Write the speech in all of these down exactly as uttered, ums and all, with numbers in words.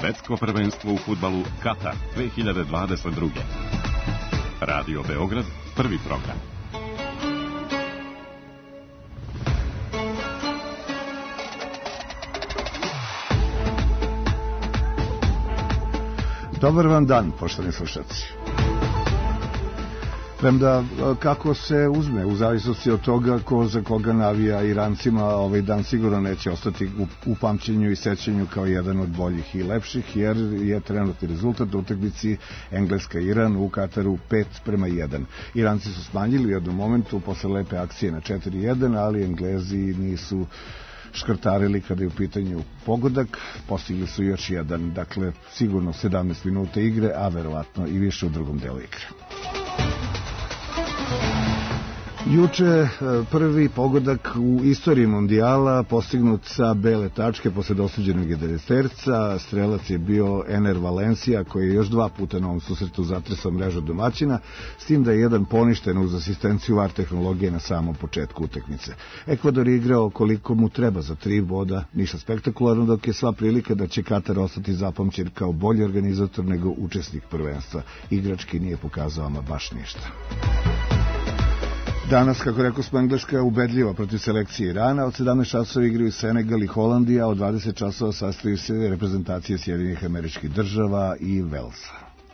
Svetsko prvenstvo u fudbalu Katar dve hiljade dvadeset druge. Radio Beograd, prvi program. Dobar vam dan, poštovani slušalci. Premda kako se uzme, u zavisnosti od toga ko za koga navija, Irancima ovaj dan sigurno neće ostati u, u pamćenju i sećanju kao jedan od boljih i lepših, jer je trenutni rezultat u utakmici Engleska-Iran u Kataru pet prema jedan. Iranci su smanjili u jednom momentu posle lepe akcije na četiri jedan, ali Englezi nisu škrtarili kada je u pitanju pogodak, postigli su još jedan, dakle sigurno sedamnaest minuta igre, a verovatno i više u drugom delu igre. Juče prvi pogodak u istoriji mondijala postignut sa bele tačke posle dosuđenog jedanaesterca. Strelac je bio Ener Valencia, koji je još dva puta na ovom susretu zatresao mrežu domaćina, s tim da je jedan poništen uz asistenciju V A R tehnologije na samom početku utakmice. Ekvador je igrao koliko mu treba za tri boda, ništa spektakularno, dok je sva prilika da će Katar ostati zapamćen kao bolji organizator nego učesnik prvenstva. Igrački nije pokazao ama baš ništa. Danas, kako rekao smo, Engleska je ubedljiva protiv selekcije Irana. Od sedamnaest časova igraju Senegal i Holandija, od dvadeset časova sastaju se reprezentacije Sjedinjenih Američkih Država i Velsa.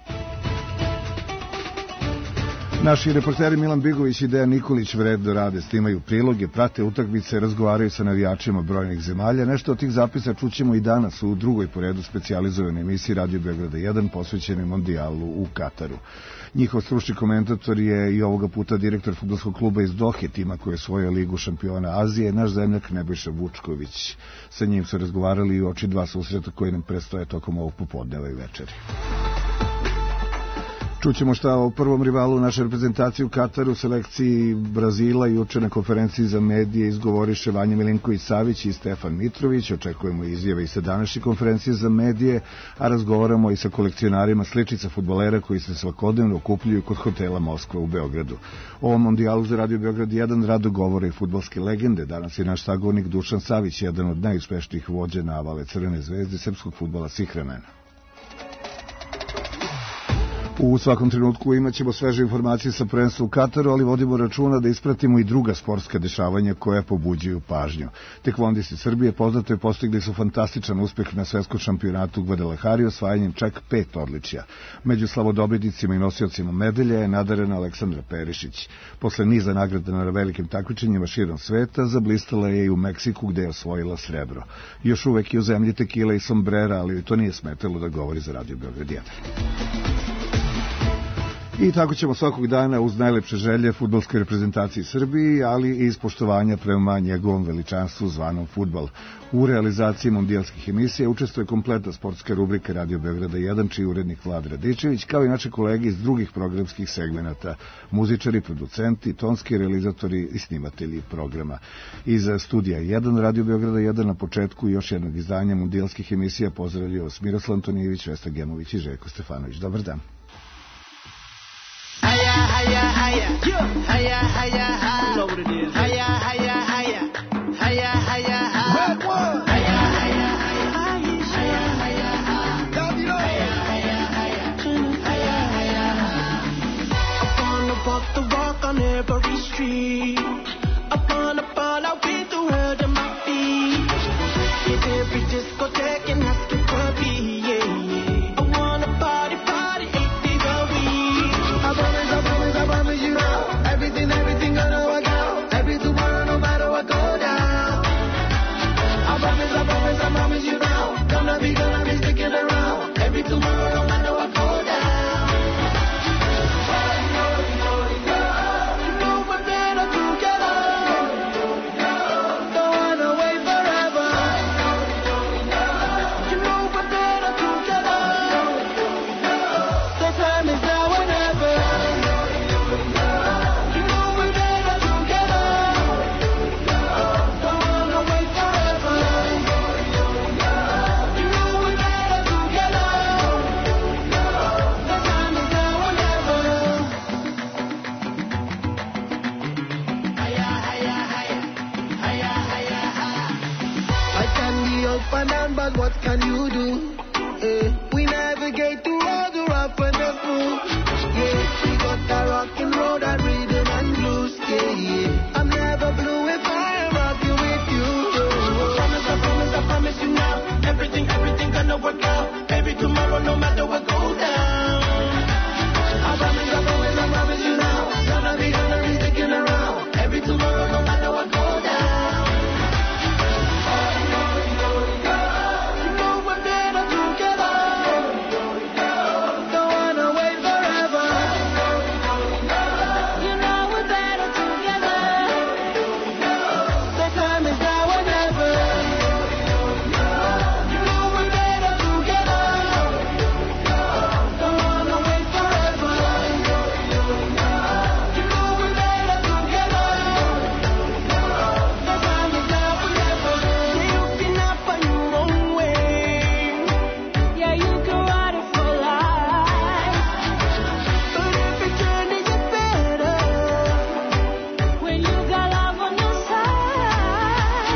Naši reporteri Milan Bigović i Dejan Nikolić vredno rade, snimaju priloge, prate utakmice, razgovaraju sa navijačima brojnih zemalja. Nešto od tih zapisa čućemo i danas u drugoj po redu specijalizovanoj emisiji Radio Beograda jedan posvećenoj mondijalu u Kataru. Njihov stručni komentator je i ovoga puta direktor fudbalskog kluba iz Dohe, tima koji je osvojio Ligu šampiona Azije, naš zemljak Nebojša Vučković. Sa njim su razgovarali i oči dva susreta koji nam predstoje tokom ovog popodneva i večeri. Čućemo šta o prvom rivalu naše reprezentacije u Kataru, selekciji Brazila. Juče na konferenciji za medije izgovoriše Vanja Milinković-Savić i Stefan Mitrović. Očekujemo izjave i sa današnje konferencije za medije, a razgovaramo i sa kolekcionarima sličica fudbalera koji se svakodnevno okupljuju kod hotela Moskva u Beogradu. O ovom mondijalu za Radio Beograd jedan rado govore i fudbalske legende. Danas je naš sagovornik Dušan Savić, jedan od najuspešnijih vođa navale Crvene zvezde srpskog fudbala svih vremena. U svakom trenutku imat ćemo sveže informacije sa prvenstva u Kataru, ali vodimo računa da ispratimo i druga sportska dešavanja koja pobuđuju pažnju. Tekvondisti Srbije poznato je postigli su fantastičan uspeh na svetskom šampionatu u Gvadalahari osvajanjem čak pet odličja. Među slavodobitnicima i nosiocima medalja je nadarena Aleksandra Perišić. Posle niza nagrada na velikim takmičenjima širom sveta, zablistala je i u Meksiku gde je osvojila srebro. Još uvek je u zemlji tekila i sombrera, ali to nije smetalo da govori za Radio Beograd jedan. I tako ćemo svakog dana uz najlepše želje fudbalskoj reprezentaciji Srbiji, ali i iz poštovanja prema njegovom veličanstvu zvanom fudbal. U realizaciji mondijalskih emisija učestvuje kompletna sportska rubrika Radio Beograda jedan, čiji urednik Vlad Radičević, kao i naše kolege iz drugih programskih segmenata, muzičari, producenti, tonski realizatori i snimatelji programa. Iz studija jedan Radio Beograda jedan na početku još jednog izdanja mondijalskih emisija pozdravljaju vas Miroslav Antonijević, Vesna Gemović i Željko Stefanović. Dobar dan. Hiya, hiya, hiya, hiya, hiya, hiya. You know what it is. Hiya, hiya, hiya, hiya, hiya, hiya. Red one. Hiya, hiya, hiya, hiya, hiya, hiya. Copy that. Hiya, hiya, hiya, hiya, hiya, hiya. I wanna walk the walk on every street. I wanna fall out with the world at my feet. Hit every discotheque and ask it for me, yeah, yeah. I wanna party, party, eight days a week. I promise, I promise, I promise you now. Everything, everything gonna work out. Every tomorrow, no matter what go down. I promise, I promise, I promise you now. Gonna be, gonna be sticking around. Every tomorrow, no matter what go down. You know, you know, you know. You know we're better together. Don't wanna wait forever. You know we're better together. The time is now or never. You know we're better together. Don't wanna wait forever. You know we're better together. The time is now or never. Hiya, hiya, hiya, hiya, hiya, hiya. I can be up and down, but what can you do? eh. We navigate through all the rough and the smooth. Yeah, we got that rock and roll, that rhythm and blues. Yeah, yeah. I'm never blue if I am rocking with you. Oh. Promise, I promise, I promise you now. Everything, everything gonna work out. Every tomorrow, no matter what go down. I promise, I promise, I promise you now. Gonna be, gonna be sticking around. Every tomorrow, no matter what go down. You know we're better together. Don't wanna wait forever. You know we're better together. The time is now or never. You know we're better together. Don't wanna wait forever. You know we're better together. The time is now or never. You can up on your own way. Yeah, you can ride it for life. But every journey is better when you got love on your side.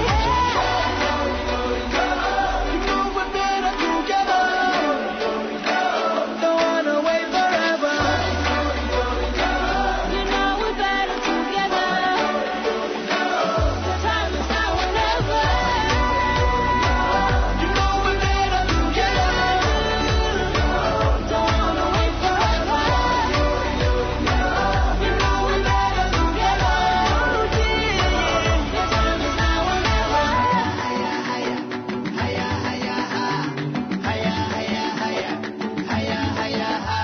You know we're better together. Don't wanna wait forever. You know we're better together. The time is now or never. You know we're better together. Don't wanna wait forever. You know we're better together. The time is now or never. Hiya, hiya, ha. Hiya, hiya, hiya. Hiya, hiya, ha.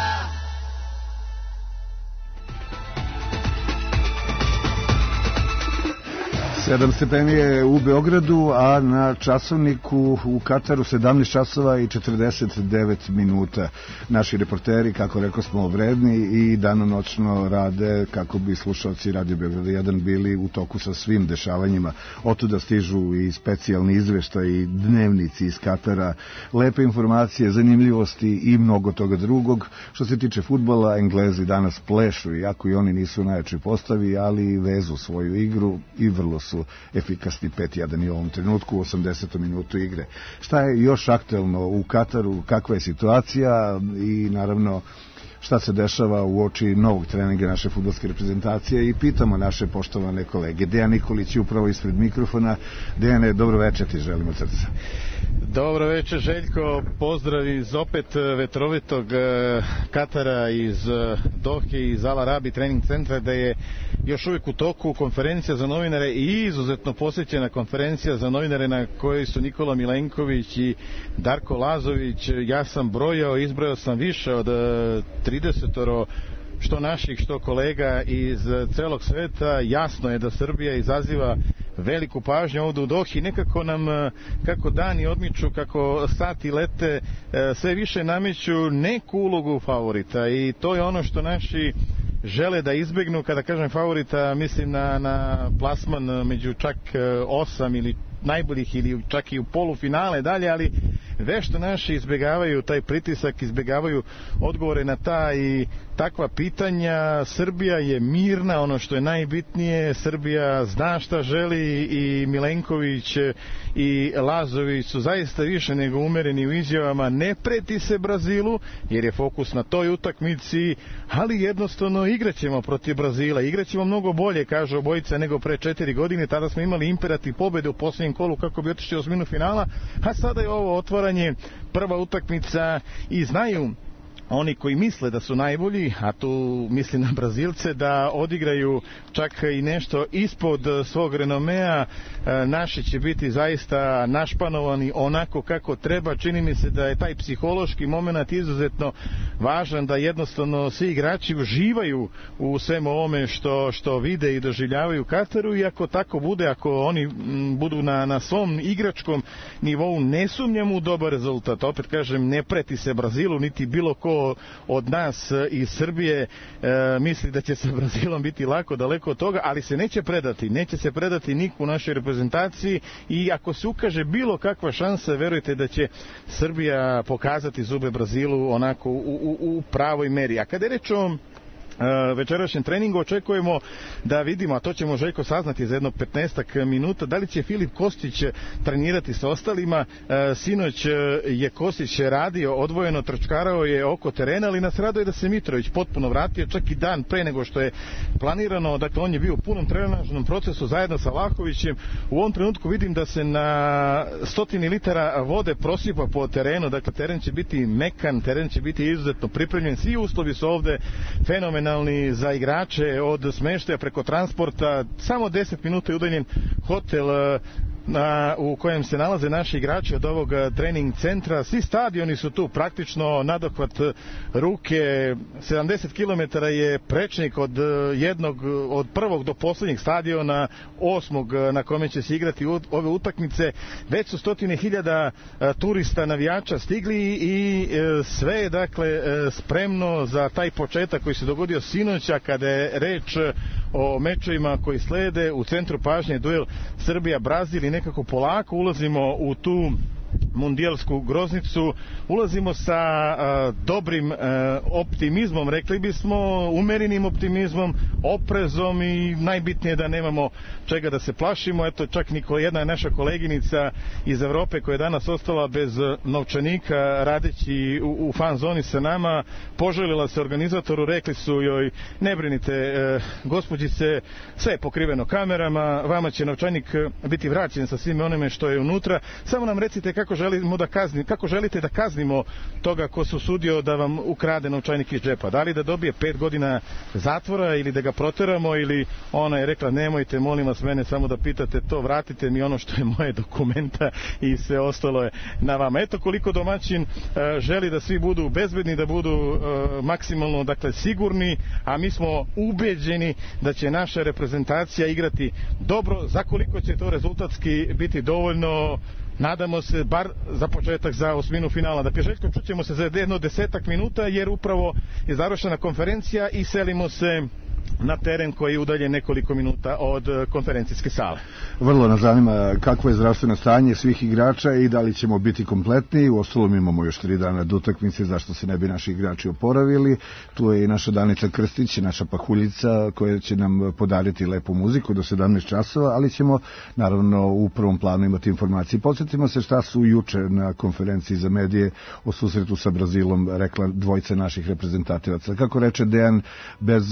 sedam stepeni je u Beogradu, a na časovniku u Kataru sedamnaest časova i četrdeset devet minuta. Naši reporteri, kako rekao smo, vredni i danonoćno rade kako bi slušalci Radio Beograda jedan bili u toku sa svim dešavanjima. Otuda stižu i specijalni izveštaj i dnevnici iz Katara, lepe informacije, zanimljivosti i mnogo toga drugog. Što se tiče fudbala, Englezi danas plešu, iako i oni nisu u najjačoj postavi, ali vezu svoju igru i vrlo su efikasni. Pet jedan i u ovom trenutku u osamdesetom minutu igre. Šta je još aktuelno u Kataru, kakva je situacija i naravno šta se dešava u oči novog treninga naše fudbalske reprezentacije i pitamo naše poštovane kolege. Dejan Nikolić je upravo ispred mikrofona. Dejane, dobro večer ti želim od srca. Dobro večer Željko, pozdrav iz opet vetrovitog Katara, iz Dohe, iz Al Arabi trening centra, da je još uvijek u toku konferencija za novinare i izuzetno posjećena konferencija za novinare na kojoj su Nikola Milenković i Darko Lazović. Ja sam brojao, izbrojao sam više od tridesetoro što naših, što kolega iz celog sveta. Jasno je da Srbija izaziva veliku pažnju ovdje u Dohi. Nekako nam, kako dani odmiču, kako sati lete, sve više nameću neku ulogu favorita i to je ono što naši žele da izbegnu. Kada kažem favorita, mislim na, na plasman među čak osam ili najboljih ili čak i u polufinale dalje, ali vešto naši izbjegavaju taj pritisak, izbjegavaju odgovore na ta i takva pitanja. Srbija je mirna, ono što je najbitnije. Srbija zna šta želi i Milenković i Lazović su zaista više nego umereni u izjavama. Ne preti se Brazilu jer je fokus na toj utakmici, ali jednostavno igraćemo protiv Brazila, igraćemo mnogo bolje, kažu obojica, nego pre četiri godine. Tada smo imali imperativ pobede u posljednjem kolu kako bi otišli u osminu finala, a sada je ovo otvaranje, prva utakmica i znaju oni koji misle da su najbolji, a tu mislim na Brazilce, da odigraju čak i nešto ispod svog renomea. Naši će biti zaista našpanovani onako kako treba. Čini mi se da je taj psihološki moment izuzetno važan, da jednostavno svi igrači uživaju u svemu ovome što, što vide i doživljavaju u Kataru, i ako tako bude, ako oni budu na, na svom igračkom nivou, ne sumnjam u dobar rezultat. Opet kažem, ne preti se Brazilu, niti bilo ko od nas iz Srbije e, misli da će sa Brazilom biti lako, daleko od toga, ali se neće predati, neće se predati niko u našoj reprezentaciji, i ako se ukaže bilo kakva šansa, verujte da će Srbija pokazati zube Brazilu onako u, u, u pravoj meri. A kada je reč o večerašnjem treningu. Očekujemo da vidimo, a to ćemo Željko saznati za jedno petnaestak minuta, da li će Filip Kostić trenirati sa ostalima. Sinoć je Kostić radio odvojeno, trčkarao je oko terena, ali nas raduje da se Mitrović potpuno vratio, čak i dan pre nego što je planirano. Dakle, on je bio u punom trenažnom procesu zajedno sa Vlahovićem. U ovom trenutku vidim da se na stotini litara vode prosipa po terenu. Dakle, teren će biti mekan, teren će biti izuzetno pripremljen. Svi uslovi su ovde fenomenalni za igrače, od smeštaja preko transporta. Samo deset minuta je udaljen hotel na, u kojem se nalaze naši igrači od ovog trening centra. Svi stadioni su tu praktično nadohvat ruke. sedamdeset kilometara je prečnik od jednog, od prvog do poslednjeg stadiona, osmog na kome će se igrati ove utakmice. Već su stotine hiljada turista, navijača stigli i sve je dakle spremno za taj početak koji se dogodio sinoća, kada je reč o mečevima koji slede. U centru pažnje duel Srbija-Brazil i nekako polako ulazimo u tu mundijalsku groznicu. Ulazimo sa a, dobrim a, optimizmom, rekli bismo, umerenim optimizmom, oprezom i najbitnije da nemamo čega da se plašimo. Eto, čak Nikola, jedna naša koleginica iz Evrope koja je danas ostala bez novčanika radeći u, u fan zoni sa nama, poželila se organizatoru, rekli su joj: ne brinite, e, gospođice, sve je pokriveno kamerama, vama će novčanik biti vraćen sa svime onime što je unutra, samo nam recite kako želimo da kazni, kako želite da kaznimo toga ko se usudio da vam ukrade novčanik iz džepa. Da li da dobije pet godina zatvora ili da ga proteramo, ili ona je rekla: nemojte, molim vas, mene samo da pitate to, vratite mi ono što je moje dokumenta i sve ostalo je na vama. Eto koliko domaćin uh, želi da svi budu bezbedni, da budu uh, maksimalno dakle sigurni, a mi smo ubeđeni da će naša reprezentacija igrati dobro. Za koliko će to rezultatski biti dovoljno, nadamo se bar za početak za osminu finala. Dakle, Željko, čućemo se za jedno desetak minuta, jer upravo je završena konferencija i selimo se na teren koji je udaljen nekoliko minuta od konferencijske sale. Vrlo nas zanima kakvo je zdravstveno stanje svih igrača i da li ćemo biti kompletni. U ostalom imamo još tri dana do utakmice, zašto se ne bi naši igrači oporavili. Tu je i naša Danica Krstić, naša pahuljica, koja će nam podariti lepu muziku do sedamnaest časova, ali ćemo naravno u prvom planu imati informacije. Podsjetimo se šta su juče na konferenciji za medije o susretu sa Brazilom rekla dvojica naših reprezentativaca. Kako reče Dejan, bez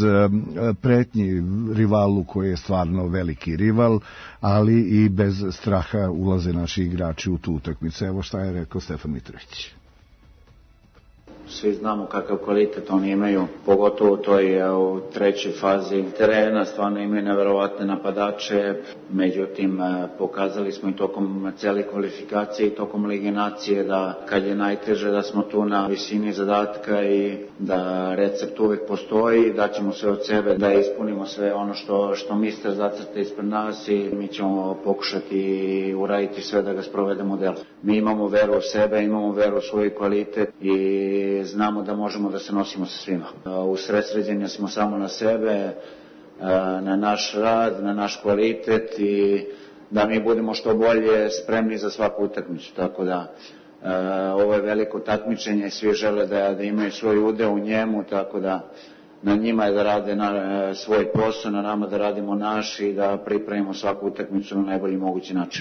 pretnji rivalu koji je stvarno veliki rival, ali i bez straha ulaze naši igrači u tu utakmicu. Evo šta je rekao Stefan Mitrović. Svi znamo kakav kvalitet oni imaju, pogotovo to je u trećoj fazi terena, stvarno imaju neverovatne napadače, međutim pokazali smo i tokom cele kvalifikacije i tokom Lige nacije da kad je najteže da smo tu na visini zadatka i da recept uvek postoji, da ćemo sve od sebe da ispunimo sve ono što, što mister zacrta ispred nas i mi ćemo pokušati i uraditi sve da ga sprovedemo u delo. Mi imamo veru u sebe, imamo veru u svoj kvalitet i znamo da možemo da se nosimo sa svima. Usredsređeni smo samo na sebe, na naš rad, na naš kvalitet i da mi budemo što bolje spremni za svaku utakmicu. Tako da ovo je veliko takmičenje, svi žele da, da imaju svoj udeo u njemu, tako da na njima je da rade na, svoj posao, na nama da radimo naš i da pripremimo svaku utakmicu na najbolji mogući način.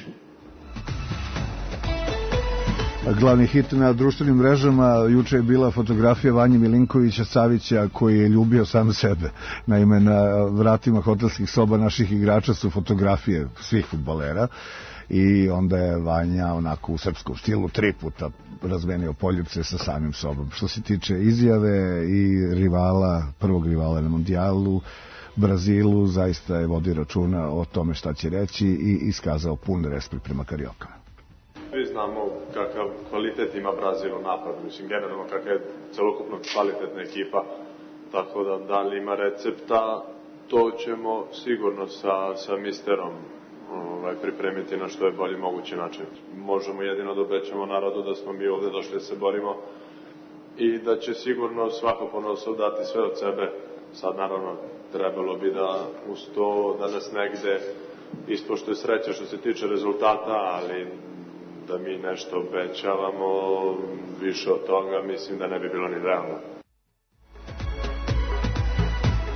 Glavni hit na društvenim mrežama juče je bila fotografija Vanje Milinkovića Savića, koji je ljubio sam sebe. Naime, na vratima hotelskih soba naših igrača su fotografije svih fudbalera i onda je Vanja onako u srpskom stilu tri puta razmenio poljupce sa samim sobom. Što se tiče izjave i rivala, prvog rivala na mondijalu, Brazilu, zaista je vodio računa o tome šta će reći i iskazao pun respekt prema Kariokama. Svi znamo kakav kvalitet ima Brazil u napadu, mislim generalno kakav je celokupno kvalitetna ekipa, tako da da li ima recepta, to ćemo sigurno sa, sa misterom ovaj, pripremiti na što je bolji mogući način. Možemo jedino da obećamo narodu da smo mi ovde došli da se borimo i da će sigurno svako ponosov dati sve od sebe. Sad naravno trebalo bi da uz to da nas negde ispoštuje sreća što se tiče rezultata, ali da mi nešto obećavamo više od toga, mislim da ne bi bilo ni realno.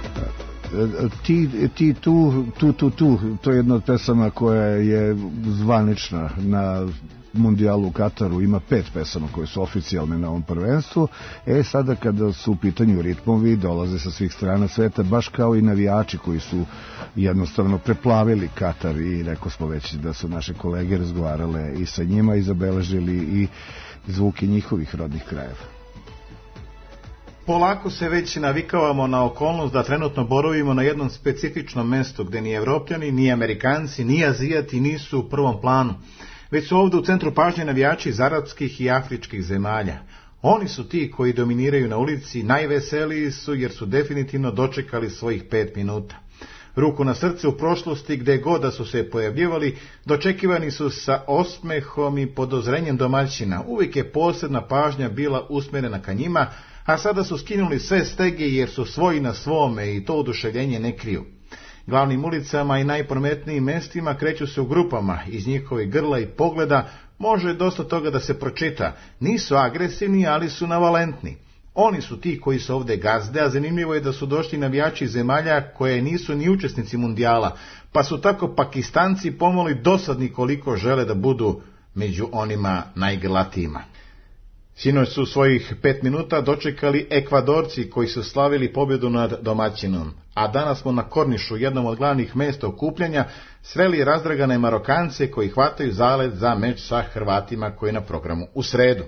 Ti, ti tu, tu, tu, tu, to je jedna od pesama koja je zvanična na mundijalu u Kataru, ima pet pesama koje su oficijalne na ovom prvenstvu. E sada kada su u pitanju ritmovi, dolaze sa svih strana sveta, baš kao i navijači koji su jednostavno preplavili Katar, i rekao smo već da su naše kolege razgovarale i sa njima i zabeležili i zvuke njihovih rodnih krajeva. Polako se već navikavamo na okolnost da trenutno boravimo na jednom specifičnom mestu gde ni Evropljani, ni Amerikanci, ni Azijati nisu u prvom planu, već su ovdje u centru pažnje navijači iz arapskih i afričkih zemalja. Oni su ti koji dominiraju na ulici, najveseliji su jer su definitivno dočekali svojih pet minuta. Ruku na srce, u prošlosti gde god da su se pojavljivali, dočekivani su sa osmehom i podozrenjem domaćina. Uvijek je posebna pažnja bila usmjerena ka njima, a sada su skinuli sve stege jer su svoji na svome i to oduševljenje ne kriju. Glavnim ulicama i najprometnijim mestima kreću se u grupama, iz njihovih grla i pogleda može dosta toga da se pročita. Nisu agresivni, ali su navalentni. Oni su ti koji su ovdje gazde, a zanimljivo je da su došli navijači zemalja koje nisu ni učesnici mundijala, pa su tako Pakistanci pomalo dosadni koliko žele da budu među onima najgrlatijima. Sinoć su svojih pet minuta dočekali Ekvadorci koji su slavili pobjedu nad domaćinom, a danas smo na Kornišu, jednom od glavnih mjesta okupljanja, sreli razdragane Marokance koji hvataju zalet za meč sa Hrvatima koji je na programu u sredu.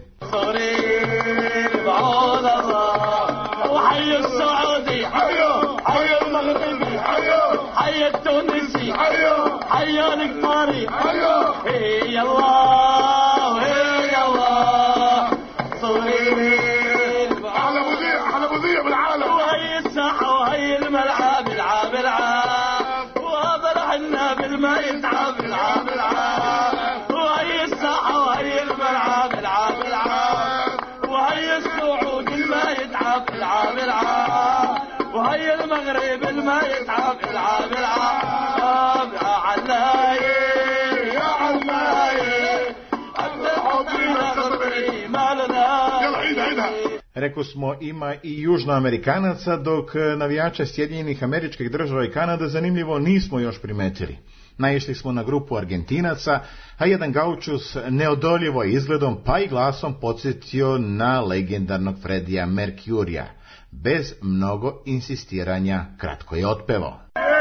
Rekao smo, ima i južnoamerikanaca, dok navijača Sjedinjenih Američkih Država i Kanade zanimljivo nismo još primetili. Naišli smo na grupu Argentinaca, a jedan gaučus neodoljivo izgledom pa i glasom podsjetio na legendarnog Freddija Mercurija. Bez mnogo insistiranja kratko je otpevao.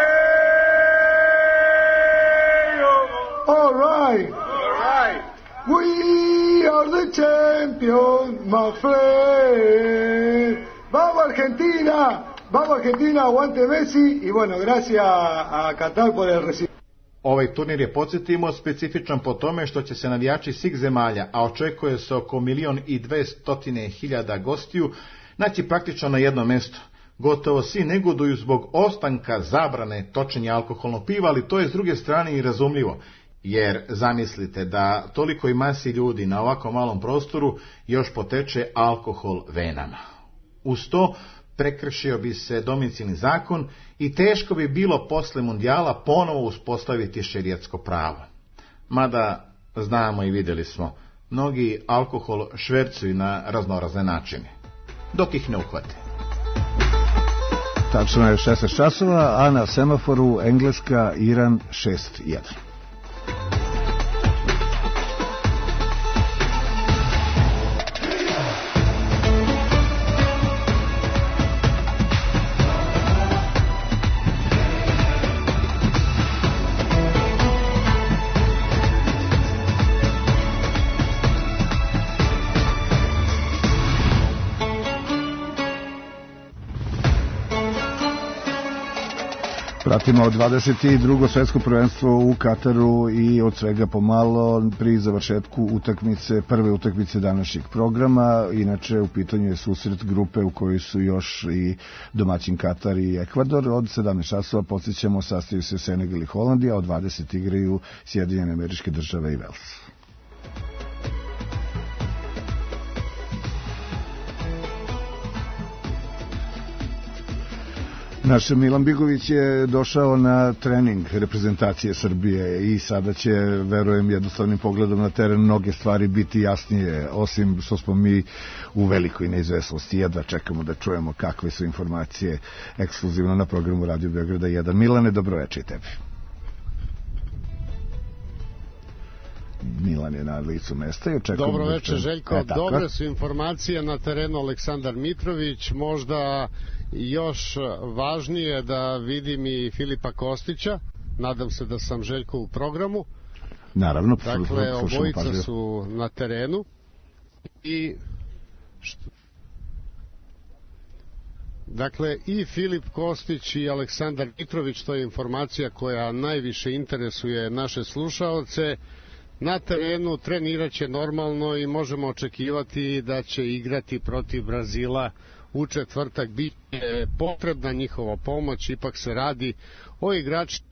All right. All right. We are the champions, my friend. Vamos Argentina, vamos Argentina, aguante Messi y bueno, gracias a Qatar por el recibo. Ovaj turnir je, podsjetimo, specifičan po tome što će se navijači svih zemalja, a očekuje se oko milion i dvestotine hiljada gostiju, naći praktično na jednom mjestu. Gotovo svi negoduju zbog ostanka zabrane točenja alkoholnog piva, ali to je s druge strane i razumljivo, jer zamislite da tolikoj masi ljudi na ovako malom prostoru još poteče alkohol venama. Uz to prekršio bi se domicilni zakon i teško bi bilo posle mundijala ponovo uspostaviti šerijatsko pravo. Mada znamo i vidjeli smo, mnogi alkohol švercuju na raznorazne načine, dok ih ne uhvate. Tačno je šesnaest časova, a na semaforu Engleska, Iran šest jedan. Pratimo dvadeset drugo svjetsko prvenstvo u Kataru i od svega pomalo pri završetku utakmice, prve utakmice današnjeg programa. Inače, u pitanju je susret grupe u kojoj su još i domaćin Katar i Ekvador. Od sedamnaest časova podsjećamo, sastaju se Senegal i Holandija, od dvadeset igraju Sjedinjene Američke Države i Vels. Naš Milan Bigović je došao na trening reprezentacije Srbije i sada će, verujem, jednostavnim pogledom na teren mnoge stvari biti jasnije, osim što smo mi u velikoj neizvesnosti. Jedva čekamo da čujemo kakve su informacije ekskluzivno na programu Radio Beograda jedan. Milane, dobroveče i tebi. Milan je na licu mesta i očekujemo... Dobro večer, Željko. E, dobre su informacije na terenu Aleksandar Mitrović. Možda još važnije da vidim i Filipa Kostića. Nadam se da sam, Željko, u programu. Naravno. Dakle, obojica su na terenu. I... Što... Dakle, i Filip Kostić i Aleksandar Mitrović, to je informacija koja najviše interesuje naše slušaoce. Na terenu trenirat će normalno i možemo očekivati da će igrati protiv Brazila u četvrtak. Biće potrebna njihova pomoć, ipak se radi o igračima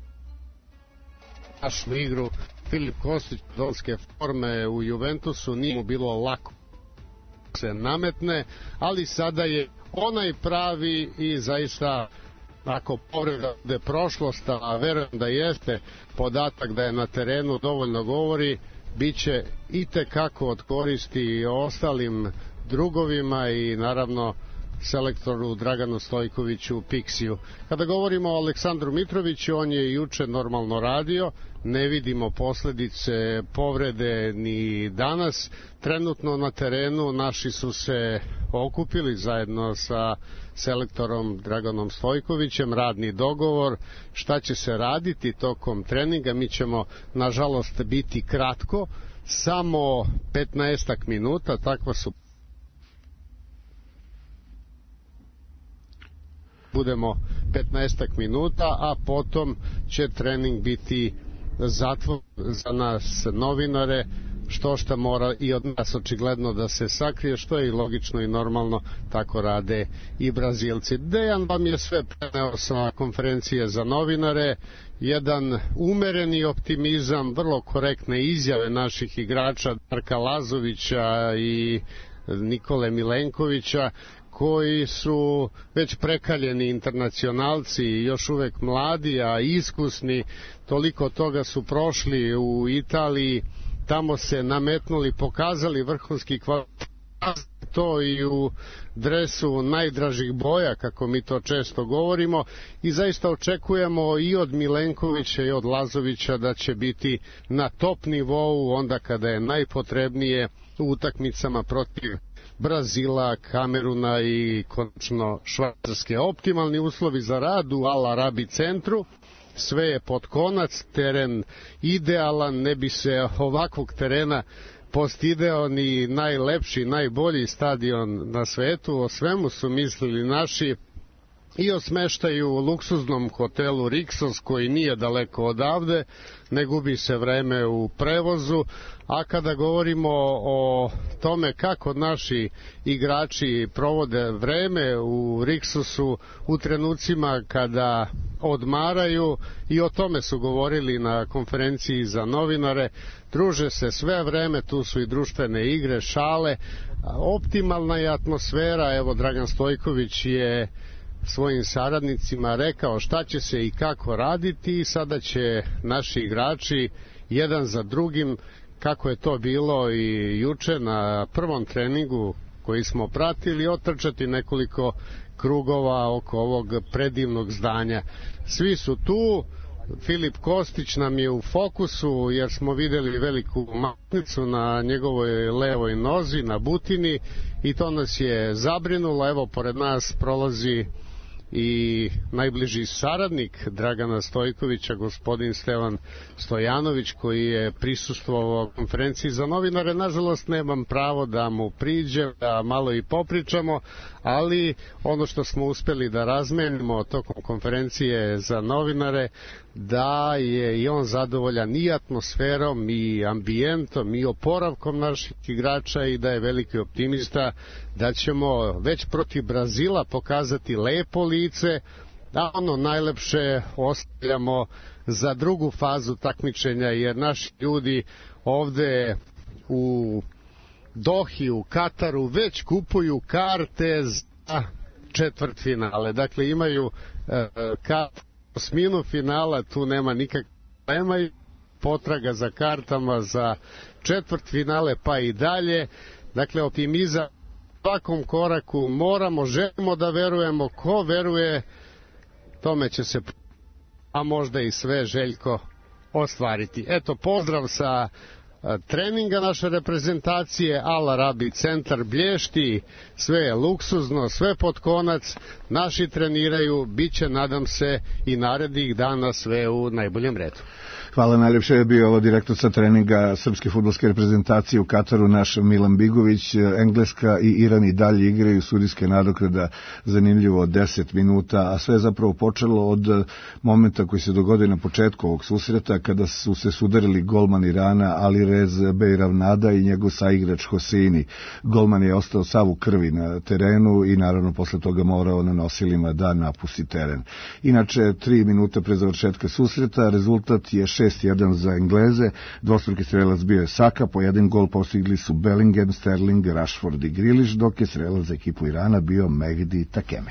našu igru. Filip Kostić dolske forme u Juventusu, nije mu bilo lako se nametne, ali sada je onaj pravi i zaista, ako povreda bude prošlost, a verujem da jeste, podatak da je na terenu dovoljno govori, bit će i tekako od koristi i ostalim drugovima i naravno selektoru Draganu Stojkoviću Piksiju. Kada govorimo o Aleksandru Mitroviću, on je juče normalno radio, ne vidimo posledice povrede ni danas. Trenutno na terenu naši su se okupili zajedno sa selektorom Draganom Stojkovićem, radni dogovor, šta će se raditi tokom treninga. Mi ćemo, nažalost, biti kratko, samo petnaestak minuta, takva su budemo petnaestak minuta, a potom će trening biti zatvor za nas novinare, što šta mora i od nas očigledno da se sakrije, što je i logično i normalno, tako rade i Brazilci. Dejan vam je sve preneo sa konferencije za novinare, jedan umereni optimizam, vrlo korektne izjave naših igrača Darka Lazovića i Nikole Milenkovića, koji su već prekaljeni internacionalci, još uvek mladi, a iskusni. Toliko toga su prošli u Italiji, tamo se nametnuli, pokazali vrhunski kvalitet, to i u dresu najdražih boja, kako mi to često govorimo, i zaista očekujemo i od Milenkovića i od Lazovića da će biti na top nivou onda kada je najpotrebnije u utakmicama protiv Brazila, Kameruna i konačno Švajcarske. Optimalni uslovi za rad u Al Arabi centru, sve je pod konac, teren idealan, ne bi se ovakvog terena postideo ni najlepši, najbolji stadion na svetu. O svemu su mislili naši i o smeštaju u luksuznom hotelu Rixos, koji nije daleko odavde, ne gubi se vreme u prevozu. A kada govorimo o tome kako naši igrači provode vreme u Rixosu u trenucima kada odmaraju, i o tome su govorili na konferenciji za novinare, druže se sve vreme, tu su i društvene igre, šale, optimalna je atmosfera. Evo, Dragan Stojković je svojim saradnicima rekao šta će se i kako raditi, i sada će naši igrači jedan za drugim, kako je to bilo i juče na prvom treningu koji smo pratili, otrčati nekoliko krugova oko ovog predivnog zdanja. Svi su tu, Filip Kostić nam je u fokusu jer smo videli veliku matnicu na njegovoj levoj nozi, na butini, i to nas je zabrinulo. Evo, pored nas prolazi i najbliži saradnik Dragana Stojkovića, gospodin Stevan Stojanović, koji je prisustvovao konferenciji za novinare. Nažalost, nemam pravo da mu priđem, da malo i popričamo, ali ono što smo uspeli da razmenimo tokom konferencije za novinare, da je i on zadovoljan i atmosferom i ambijentom i oporavkom naših igrača, i da je veliki optimista da ćemo već protiv Brazila pokazati lepo lice, a ono najlepše ostavljamo za drugu fazu takmičenja, jer naši ljudi ovde u Dohi, u Kataru, već kupuju karte za četvrtfinale. Dakle, imaju e, ka osminu finala, tu nema nikakve problema i potraga za kartama za četvrtfinale pa i dalje. Dakle, optimizam svakom koraku moramo, želimo da verujemo, ko veruje tome će se, a možda i sve, Željko, ostvariti. Eto, pozdrav sa treninga naše reprezentacije, Al Arabi centar blješti, sve je luksuzno, sve pod konac, naši treniraju, bit će, nadam se, i narednih dana sve u najboljem redu. Hvala, najljepše je bio ovo direktor sa treninga srpske fudbalske reprezentacije u Kataru, naš Milan Bigović. Engleska i Iran i dalje igraju, sudijske nadoknada zanimljivo deset minuta, a sve je zapravo počelo od momenta koji se dogodio na početku ovog susreta, kada su se sudarili golman Irana Ali Rez Bejravnada i njegov saigrač Hoseini. Golman je ostao sav u krvi na terenu i naravno posle toga morao na nosilima da napusti teren. Inače, tri minuta pre završetka susreta, rezultat je šest jedan za Engleze, dvostruki strelac bio je Saka, po jedan gol postigli su Bellingham, Sterling, Rashford i Grealish, dok je strelac za ekipu Irana bio Mehdi Takeme.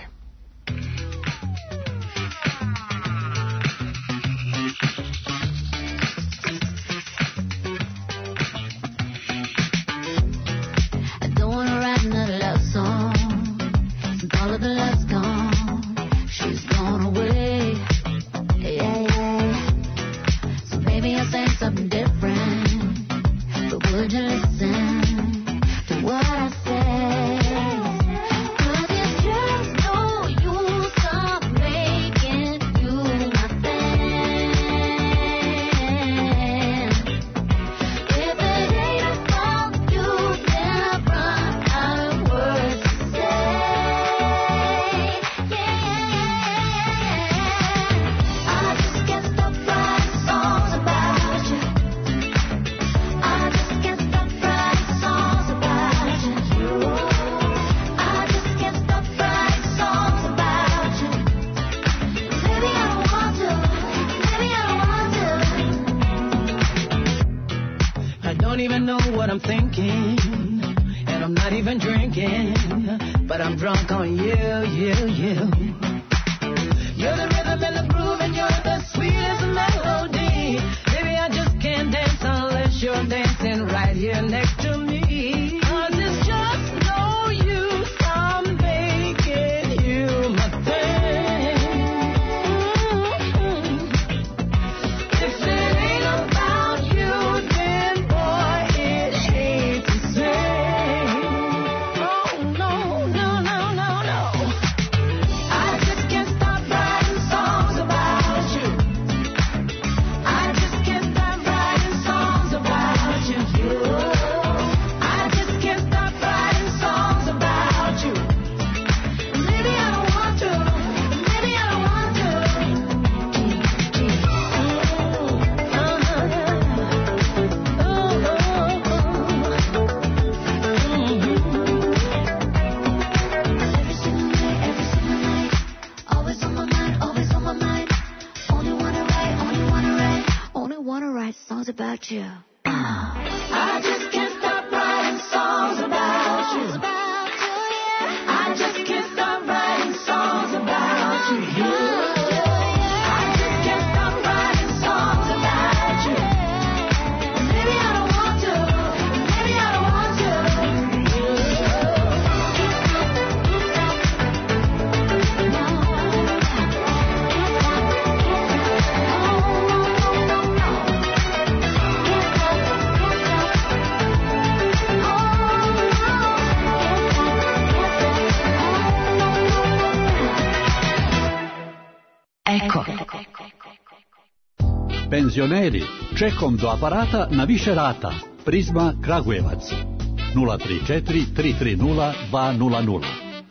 Penzioneri, čekom do aparata na više rata. Prizma Kragujevac nula tri četiri tri tri nula dva nula nula.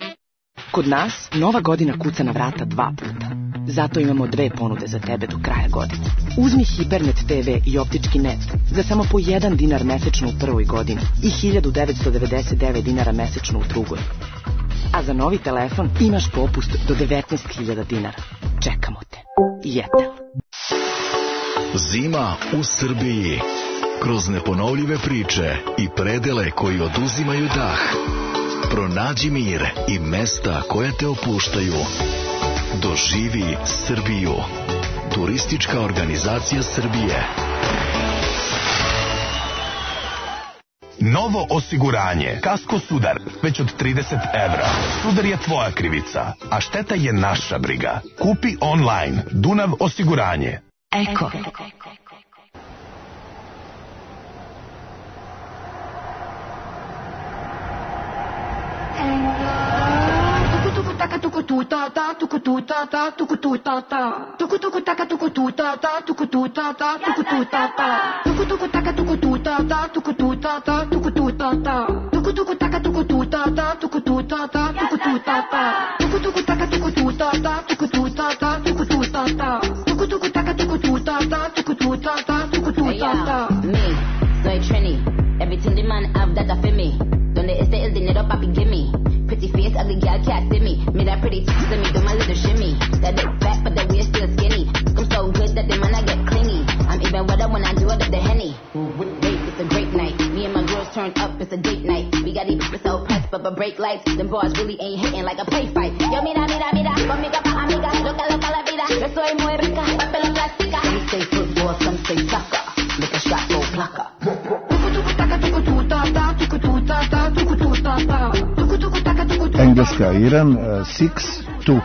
Kod nas nova godina kuca na vrata dva puta. Zato imamo dve ponude za tebe do kraja godine. Uzmi Hipernet te ve i optički net za samo po jedan dinar mesečno u prvoj godini i hiljadu devetsto devedeset devet dinara mesečno u drugoj. A za novi telefon imaš popust do devetnaest hiljada dinara. Čekamo te. Jetel. Zima u Srbiji. Kroz neponovljive priče i predele koji oduzimaju dah. Pronađi mir i mesta koja te opuštaju. Doživi Srbiju. Turistička organizacija Srbije. Novo osiguranje. Kasko Sudar. Već od trideset evra. Sudar je tvoja krivica, a šteta je naša briga. Kupi online. Dunav osiguranje. Eko. taka tuku tu ta ta tuku tu ta ta tuku tu ta ta tuku tuku taka tuku tu ta ta tuku tu ta ta tuku tu ta ta tuku tuku taka tuku tu ta ta tuku tu ta ta tuku tu ta ta tuku tuku taka tuku tu ta ta tuku tu ta ta tuku tu ta ta tuku tuku taka tuku tu ta ta tuku tu ta ta tuku tu ta ta tuku tuku taka tuku tu ta ta tuku tu ta ta tuku tu ta ta. Me, soy Trini. Everything the man have that for me. Donde este el dinero papi gimme. Pretty face, ugly girl can't see me. Me that pretty tits to me, do my little shimmy. That look fat, but the waist still skinny. I'm so good that the man I get clingy. I'm even wetter when I do it up the Henny. Wait, it's a great night. Me and my girls turned up, it's a date night. We got these bitches so pressed, but but break lights. Them bars really ain't hitting like a play fight. Yo, mira, mira, mira, conmigo pa' amiga. Loca, loca la vida, yo soy muy rica. Papel plástica. Some say football, some say soccer. Look a shot, go plucker. Engleska, Iran, six two.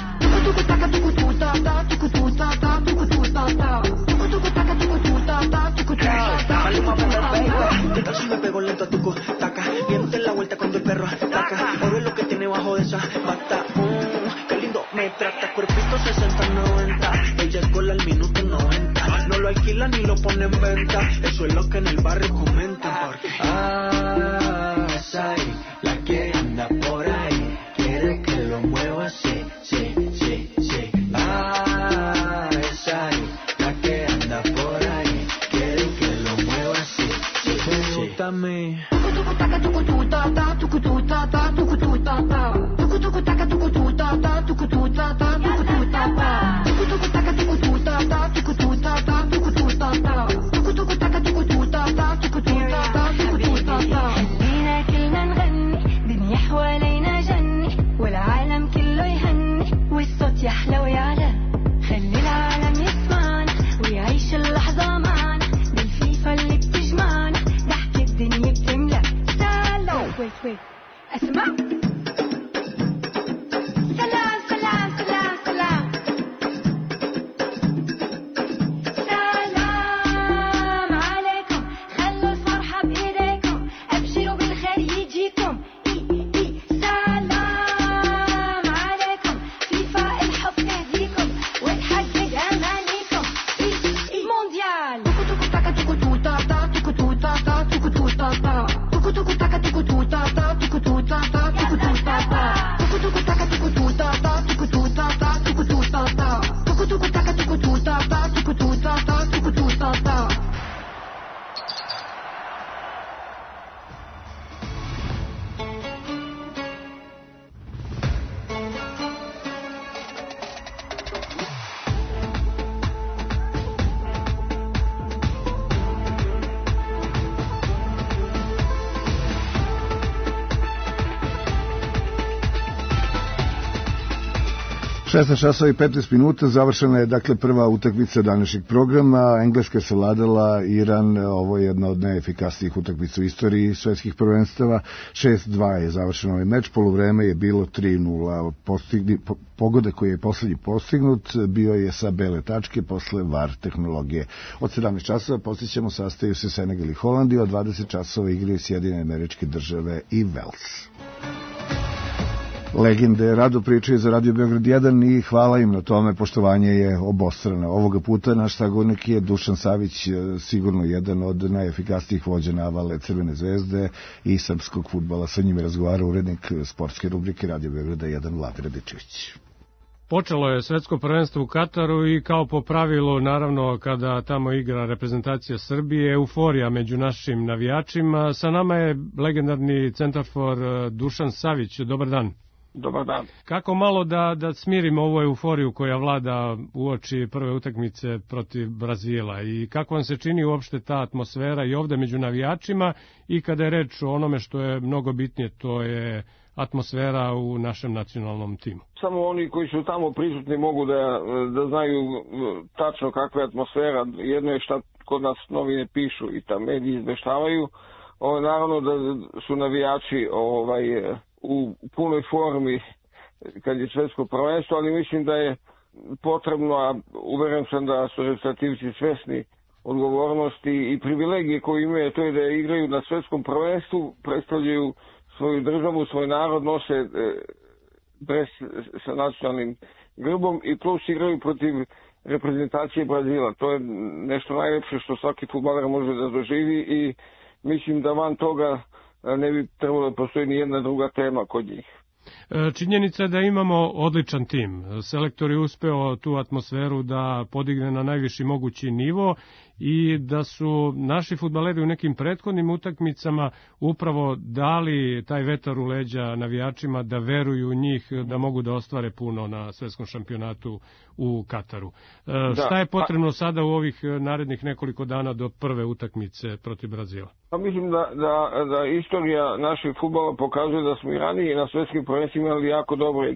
¿Qué tal si me pego lento a tu taca? Viéndote la vuelta cuando el perro ataca. Oro es lo que tiene bajo de esa bata. Mm, qué lindo me trata. Cuerpito sesenta noventa. Ella es gol al minuto noventa. No lo alquila ni lo pone en venta. Eso es lo que en el barrio comentan. Porque ah, esa es la que anda por ahí. Quiere que lo mueva así, sí, sí, sí. Ah, esa es la que anda por ahí. Quiere que lo mueva así, sí, sí, sí. Dame. يحلى ويعلى خلي العالم يسمعنا ويعيش اللحظة معنا بالفيفا اللي بتجمعنا ضحك الدنيا بتملى سلام ويت ويت اسمع سلام سلام سلام سلام سلام عليكم خلوا الفرحة بإيديكم أبشروا بالخير يجيكم šesnaest časova i petnaest minuta, završena je dakle prva utakmica današnjeg programa. Engleska je savladala Iran, ovo je jedna od najefikasnijih utakmica u istoriji svetskih prvenstava. šest dva je završeno ovaj meč, poluvreme je bilo tri nula. Postigni, po, pogode koji je poslednji postignut bio je sa bele tačke posle V A R tehnologije. Od sedamnaest časova posjećamo sastaju se Senegal i Holandija, od dvadeset časova igraju Sjedinjene Američke Države i Vels. Legende rado pričaju za Radio Beograd jedan i hvala im na tome, poštovanje je obostrano. Ovoga puta naš sagovornik je Dušan Savić, sigurno jedan od najefikasnijih vođa navale Crvene zvezde i srpskog fudbala. Sa njim je razgovarao urednik sportske rubrike Radio Beograda jedan Vladimir Radičević. Počelo je svetsko prvenstvo u Kataru i kao po pravilu, naravno, kada tamo igra reprezentacija Srbije, euforija među našim navijačima. Sa nama je legendarni centarfor Dušan Savić. Dobar dan. Dobar dan. Kako malo da, da smirimo ovu euforiju koja vlada uoči prve utakmice protiv Brazila i kako vam se čini uopšte ta atmosfera i ovde među navijačima i kada je reč o onome što je mnogo bitnije, to je atmosfera u našem nacionalnom timu? Samo oni koji su tamo prisutni mogu da, da znaju tačno kakva je atmosfera. Jedno je šta kod nas novine pišu i ta mediji izveštavaju. Ovo, naravno da su navijači ovaj, u punoj formi kad je svetsko prvenstvo, ali mislim da je potrebno, a uveren sam da su reprezentativci svesni odgovornosti i privilegije koje imaju, to je da igraju na svetskom prvenstvu, predstavljaju svoju državu, svoj narod, nose dres sa nacionalnim grbom i plus igraju protiv reprezentacije Brazila. To je nešto najlepše što svaki fudbaler može da doživi i mislim da van toga ne bi trebalo da postoji ni jedna druga tema kod njih. Činjenica je da imamo odličan tim. Selektor je uspeo tu atmosferu da podigne na najviši mogući nivo i da su naši fudbaleri u nekim prethodnim utakmicama upravo dali taj vetar u leđa navijačima da veruju u njih, da mogu da ostvare puno na svetskom šampionatu u Kataru. Da, šta je potrebno pa, sada u ovih narednih nekoliko dana do prve utakmice protiv Brazila? Pa mislim da, da, da istorija našeg fudbala pokazuje da smo i ranije na svetskim prvenstvima imali jako, dobre,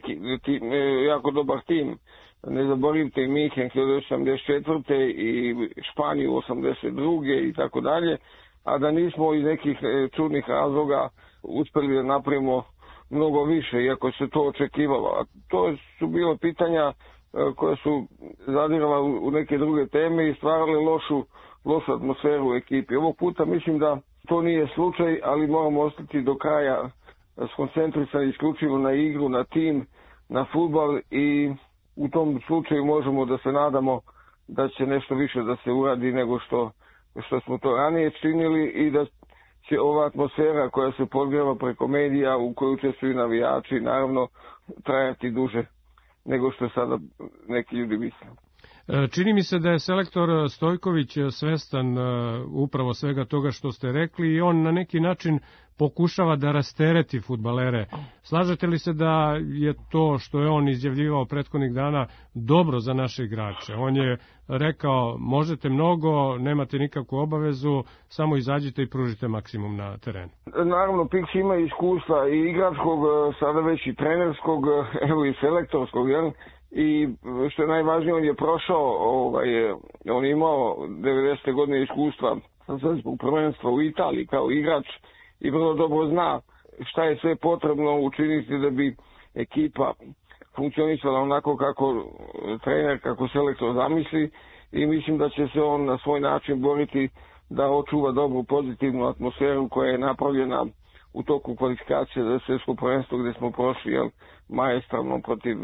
jako dobar tim. Ne zaboravite i Minhen hiljadu devetsto osamdeset četvrte i Španiju osamdeset druge i tako dalje, a da nismo iz nekih čudnih razloga uspeli da napravimo mnogo više, iako se to očekivalo. A to su bilo pitanja koje su zadirala u neke druge teme i stvarale lošu, lošu atmosferu u ekipi. Ovog puta mislim da to nije slučaj, ali moramo ostati do kraja skoncentrisani isključivo na igru, na tim, na fudbal i u tom slučaju možemo da se nadamo da će nešto više da se uradi nego što, što smo to ranije činili i da će ova atmosfera koja se podgreva preko medija u kojoj učestvuju navijači naravno trajati duže nego što sada neki ljudi misle. Čini mi se da je selektor Stojković svestan upravo svega toga što ste rekli i on na neki način pokušava da rastereti fudbalere. Slažete li se da je to što je on izjavljivao prethodnih dana dobro za naše igrače? On je rekao, možete mnogo, nemate nikakvu obavezu, samo izađite i pružite maksimum na terenu. Naravno, Piksi ima iskustva i igračkog, sada već i trenerskog, evo i selektorskog, jel? I što je najvažnije, on je prošao, ovaj, on je imao devedesete godine iskustva sa svetskog prvenstva u Italiji kao igrač i vrlo dobro zna šta je sve potrebno učiniti da bi ekipa funkcionisala onako kako trener, kako selektor zamisli i mislim da će se on na svoj način boriti da očuva dobru pozitivnu atmosferu koja je napravljena u toku kvalifikacije za svetsko prvenstvo gde smo prošli jel, maestralno protiv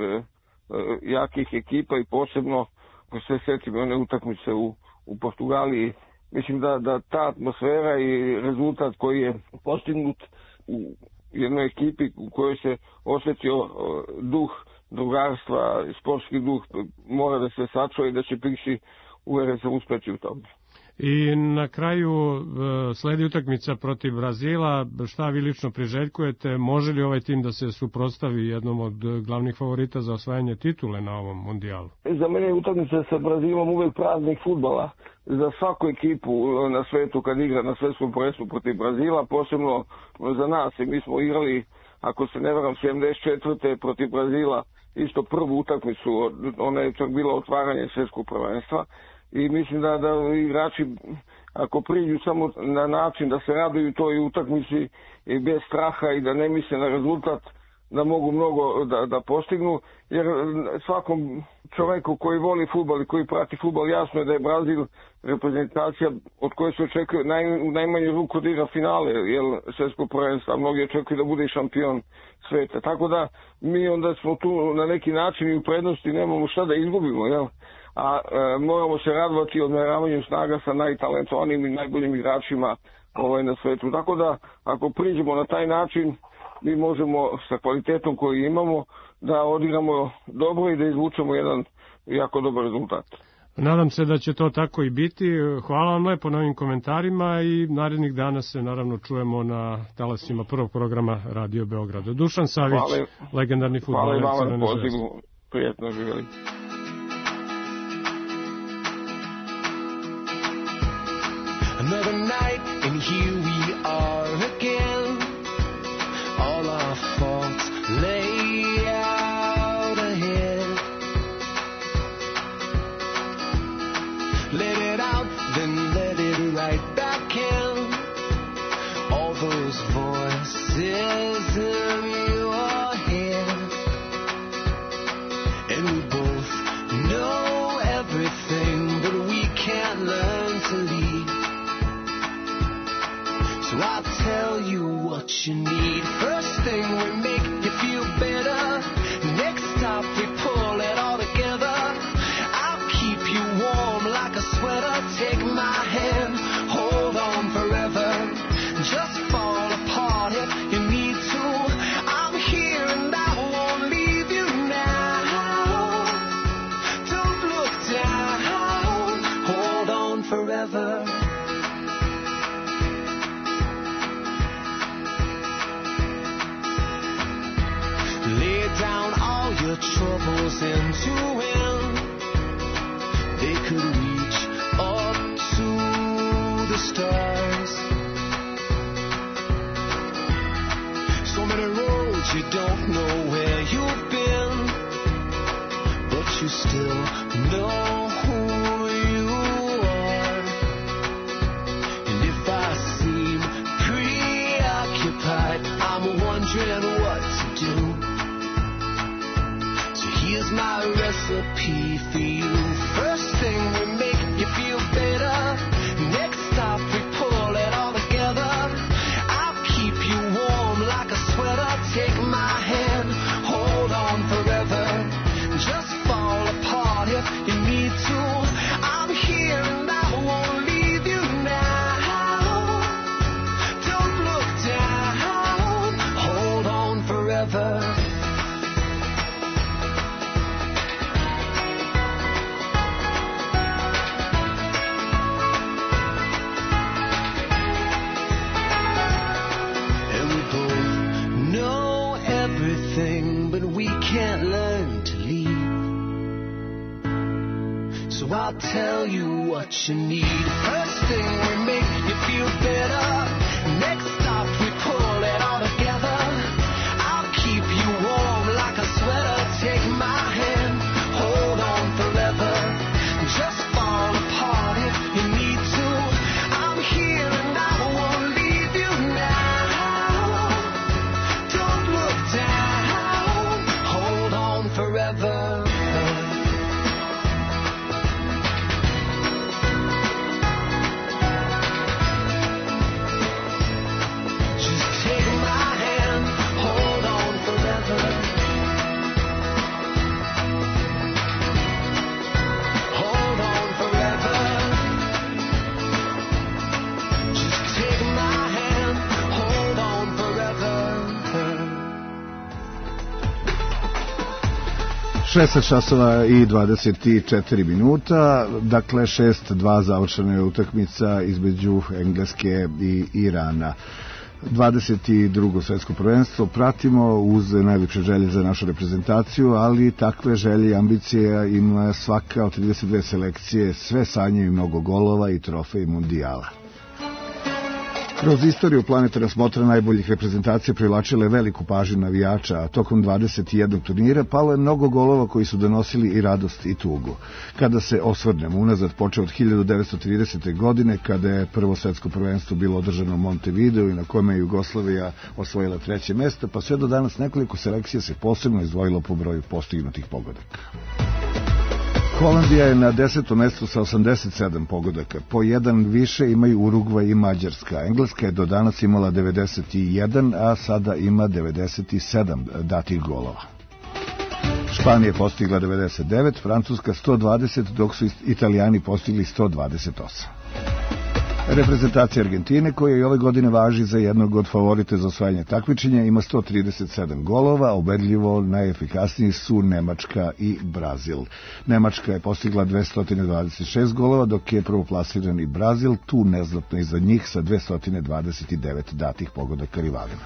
jakih ekipa i posebno ko se setimo one utakmice u, u Portugaliji. Mislim da, da ta atmosfera i rezultat koji je postignut u jednoj ekipi u kojoj se osjetio duh drugarstva, sportski duh mora da se sačuva i da će Piksi uveren sam uspeti u tome. I na kraju sledi utakmica protiv Brazila. Šta vi lično priželjkujete? Može li ovaj tim da se suprotstavi jednom od glavnih favorita za osvajanje titule na ovom mundijalu? Za mene je utakmica sa Brazilom uvek praznik fudbala. Za svaku ekipu na svetu kad igra na svetskom prvenstvu protiv Brazila, posebno za nas. I mi smo igrali, ako se ne varam, sedamdeset četvrte protiv Brazila, isto prvu utakmicu. Ona je čak bila otvaranje svetskog prvenstva. I mislim da, da igrači, ako priđu samo na način da se raduju toj utakmici i bez straha i da ne misle na rezultat, da mogu mnogo da, da postignu, jer svakom čoveku koji voli fudbal i koji prati fudbal jasno je da je Brazil reprezentacija od koje se očekuje naj, u najmanju ruku da igra finale jel, svetskog prvenstva, mnogi očekuju da bude šampion sveta. Tako da mi onda smo tu na neki način i u prednosti, nemamo šta da izgubimo, jel? A e, moramo se radovati odmeravanju snaga sa najtalentovanijim i najboljim igračima ovaj, na svetu. Tako da ako priđemo na taj način, mi možemo sa kvalitetom koju imamo da odigramo dobro i da izvučemo jedan jako dobar rezultat. Nadam se da će to tako i biti. Hvala vam lepo na ovim komentarima i narednih dana se naravno čujemo na talasima prvog programa Radio Beograda. Dušan Savić, hvala, legendarni fudbaler Crvene zvezde. Hvala i vama na pozivu. Prijetno živjeli. Another night and here we are again. All our faults lay out ahead. Let it out, then let it right back in. All those voices in your head. And we both know everything, but we can't learn to lead. So I'll tell you what you need. First thing we make you feel better. Next stop we pull it all together. I'll keep you warm like a sweater. Take my hand, hold on forever. Just fall apart if you need to. I'm here and I won't leave you now. Don't look down, hold on forever. Lay down all your troubles into him. They could reach up to the stars. So many roads you don't know where you've been, but you still know who you are. And if I seem preoccupied, I'm wondering what to do. Here's my recipe for you. First thing we make you feel better. Next stop we pull it all together. I'll keep you warm like a sweater. Take my hand, hold on forever. Just fall apart if you need to. I'm here and I won't leave you now. Don't look down, hold on forever. But we can't learn to lead. So I'll tell you what you need. First thing we make you feel better. Next stop we pull it all together. I'll keep you warm like a sweater. Take my hand, hold on forever. Just fall apart if you need to. I'm here and I won't leave you now. Don't look down, hold on forever. Just take my hand, hold on forever. Hold on forever. Just take my hand, hold on forever. šesnaest časova i dvadeset četiri minuta, dakle šest dva završena je utakmica između Engleske i Irana. dvadeset drugo svetsko prvenstvo pratimo uz najljepše želje za našu reprezentaciju, ali takve želje i ambicije ima svaka od trideset dve selekcije, sve sanjaju mnogo golova i trofej mundijala. Kroz istoriju planetara smotra najboljih reprezentacija privlačile veliku pažnju navijača, a tokom dvadeset jednog turnira palo je mnogo golova koji su donosili i radost i tugu. Kada se osvrnemo unazad, počeo od hiljadu devetsto tridesete. godine, kada je prvo svetsko prvenstvo bilo održano u Montevideo i na kome je Jugoslavija osvojila treće mesto, pa sve do danas nekoliko selekcija se posebno izdvojilo po broju postignutih pogodaka. Holandija je na desetom mestu sa osamdeset sedam pogodaka. Po jedan više imaju Urugvaj i Mađarska. Engleska je do danas imala devedeset jedan, a sada ima devedeset sedam datih golova. Španija je postigla devedeset devet, Francuska sto dvadeset, dok su Italijani postigli sto dvadeset osam. Reprezentacija Argentine, koja i ove godine važi za jednog od favorite za osvajanje takmičenja, ima sto trideset sedam golova, ubedljivo najefikasniji su Nemačka i Brazil. Nemačka je postigla dvesta dvadeset šest golova, dok je prvoplasirani Brazil tu neznatno iza njih sa dvesta dvadeset devet datih pogodaka rivalima.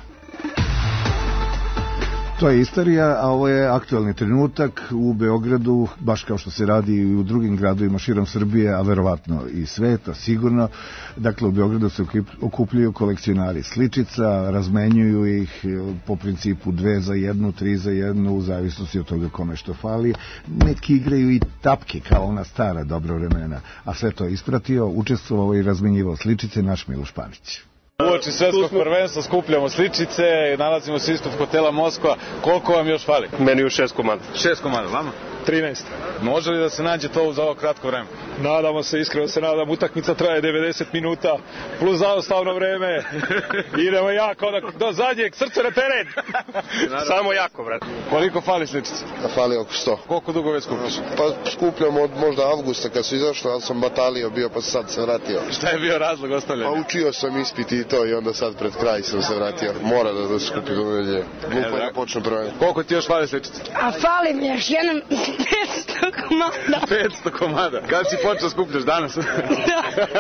To je istorija, a ovo je aktualni trenutak u Beogradu, baš kao što se radi i u drugim gradovima širom Srbije, a verovatno i sveta, sigurno. Dakle, u Beogradu se okupljaju kolekcionari sličica, razmenjuju ih po principu dve za jednu, tri za jednu, u zavisnosti od toga kome što fali. Neki igraju i tapke, kao ona stara dobra vremena, a sve to je ispratio, učestvovao i razmenjivao sličice naš Miloš Panić. Uoči svetskog prvenstva skupljamo sličice, nalazimo se ispred hotela Moskva. Koliko vam još fali? Meni još šest komada. Šest komada, vama? trinaest. Može li da se nađe to za ovo kratko vreme? Nadamo se, iskreno se nadam, utakmica traje devedeset minuta, plus zaostavno vreme. Idemo jako, do zadnjeg, srce na teren. Samo jako, brate. Koliko fali sličice? Da fali oko sto. Koliko dugo već skupljaš? Pa skupljam od možda avgusta kad su izašli, ali sam batalio bio, pa sad se vratio. Šta je bio razlog ostavljanja? Pa učio sam ispit i to i onda sad pred kraj sam se vratio. Mora da, da skupim do nedelje. Glupo je da počne prvenstvo. Koliko ti još fali sličice? A fali mi još jedan petsto komada. petsto komada. Kad si počeo skupljaš danas? Da.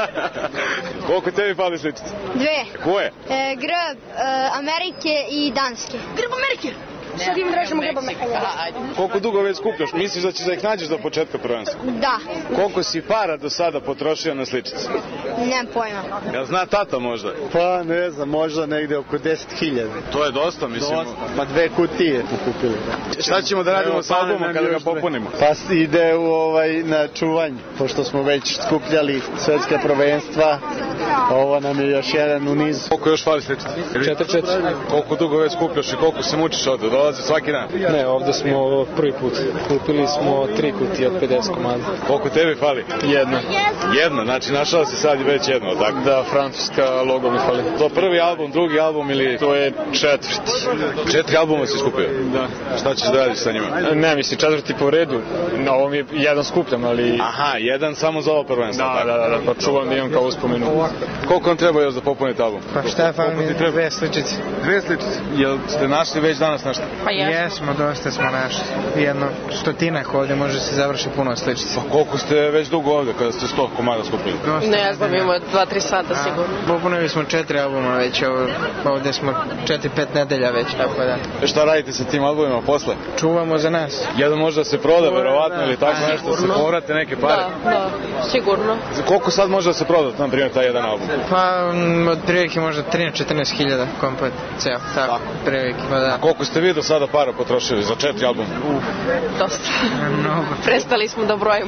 Koliko tebi fali sličice? Dve. Koje? E, grb e, Amerike i Danske. Grb Amerike! Sad im dražemo grb Amerike. Koliko dugo već skupljaš? Misliš da ćeš da ih nađeš do početka prvenstva? Da. Koliko si para do sada potrošio na sličice? Nemam pojma. Jel zna tata možda? Pa ne znam, možda negde oko deset hiljada. To je dosta, mislim. Dosta. Pa dve kutije pokupili. Šta ćemo da radimo s albumom kada ga popunimo? Pa ide u, ovaj, na čuvanje, pošto smo već skupljali svetska prvenstva. Ovo nam je još jedan u nizu. Koliko još fali sličice? Četiri, četiri. Koliko dugo već skupljaš i koliko se mučiš ovde? Dolazi svaki dan? Ne, ovde smo prvi put. Kupili smo tri kutije od pedeset komada. Koliko tebi fali? Jedna. Jedna? Znači našao si sad već jedno, tako? Da, francuska logo mi fali. To prvi album, drugi album ili... To je četvrti. Četiri albuma si skupio? Da. Šta ćeš da radiš sa njima? Ne, mislim, četvrti po redu. Na ovom je jedan skupljam, ali... Aha, jedan samo za ovo prvenstvo. Da, da, da, da, pa čuvam da imam kao uspomenu. Koliko vam treba još da popunite album? Pa šta je fali mi? Dve sličice. Dve sličice? Jel ste našli već danas nešto? Pa jesmo, dosta smo našli. Jedno stotinak ovde može se završi puno sličice. Pa koliko ste već dugo ovde kada ste sto komada skupili? Ne znam, imamo dva tri sata sigurno. Popunili smo četiri albuma već, ovde smo četiri pet nedelja već, tako da. E šta radite sa tim albumima posle? Čuvamo za nas. Jedan možda se proda, verovatno, ili tako nešto, se povrate neke pare? Da, da, sigurno. Za koliko sad može da se proda, na primjer, taj jedan album? Pa, od prilike možda trinaest četrnaest hiljada komplet, ceo, tako, prilike, pa da. A koliko ste vi do sada para potrošili za četiri albuma? Uf, dosta. Mnogo. Prestali smo da brojimo.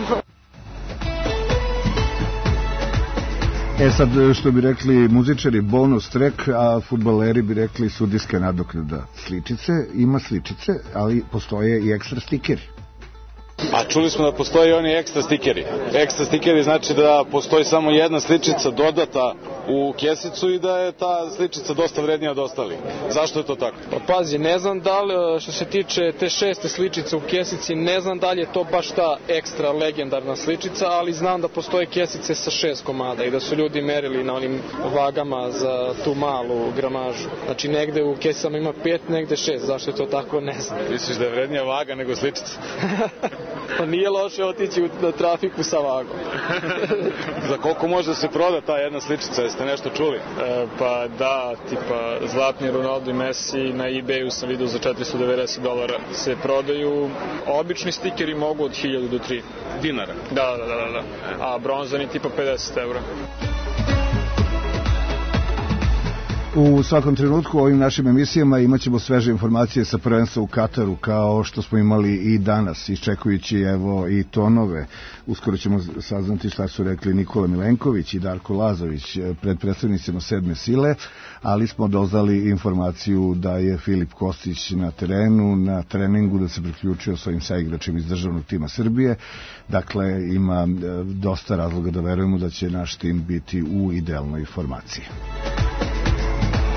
E sad, što bi rekli muzičari, bonus track, a fudbaleri bi rekli sudijska nadoknada sličice. Ima sličice, ali postoje i ekstra stikeri. A čuli smo da postoje oni ekstra stikeri. Ekstra stikeri znači da postoji samo jedna sličica dodata u kesicu i da je ta sličica dosta vrednija od ostalih. Zašto je to tako? Pa pazi, ne znam da li, što se tiče te šeste sličice u kesici, ne znam da li je to baš ta ekstra legendarna sličica, ali znam da postoje kesice sa šest komada i da su ljudi merili na onim vagama za tu malu gramažu. Znači negde u kesicama ima pet, negde šest. Zašto je to tako, ne znam. Misliš da je vrednija vaga nego sličica? Pa nije loše otići na trafiku sa vagom. Za koliko može da se proda ta jedna sličica? Jeste nešto čuli? E, pa da, tipa zlatni Ronaldo i Messi na eBayu sam vidio za četiristo devedeset dolara se prodaju. Obični stikeri mogu od hiljadu do tri dinara. Da, da, da, da. A bronzani tipa pedeset evra. U svakom trenutku u ovim našim emisijama imaćemo sveže informacije sa prvenstva u Kataru, kao što smo imali i danas, iščekujući evo i tonove. Uskoro ćemo saznati šta su rekli Nikola Milenković i Darko Lazović pred predstavnicima sedme sile, ali smo dozvali informaciju da je Filip Kostić na terenu, na treningu, da se priključio svojim saigračima iz državnog tima Srbije. Dakle, ima dosta razloga da verujemo da će naš tim biti u idealnoj formaciji.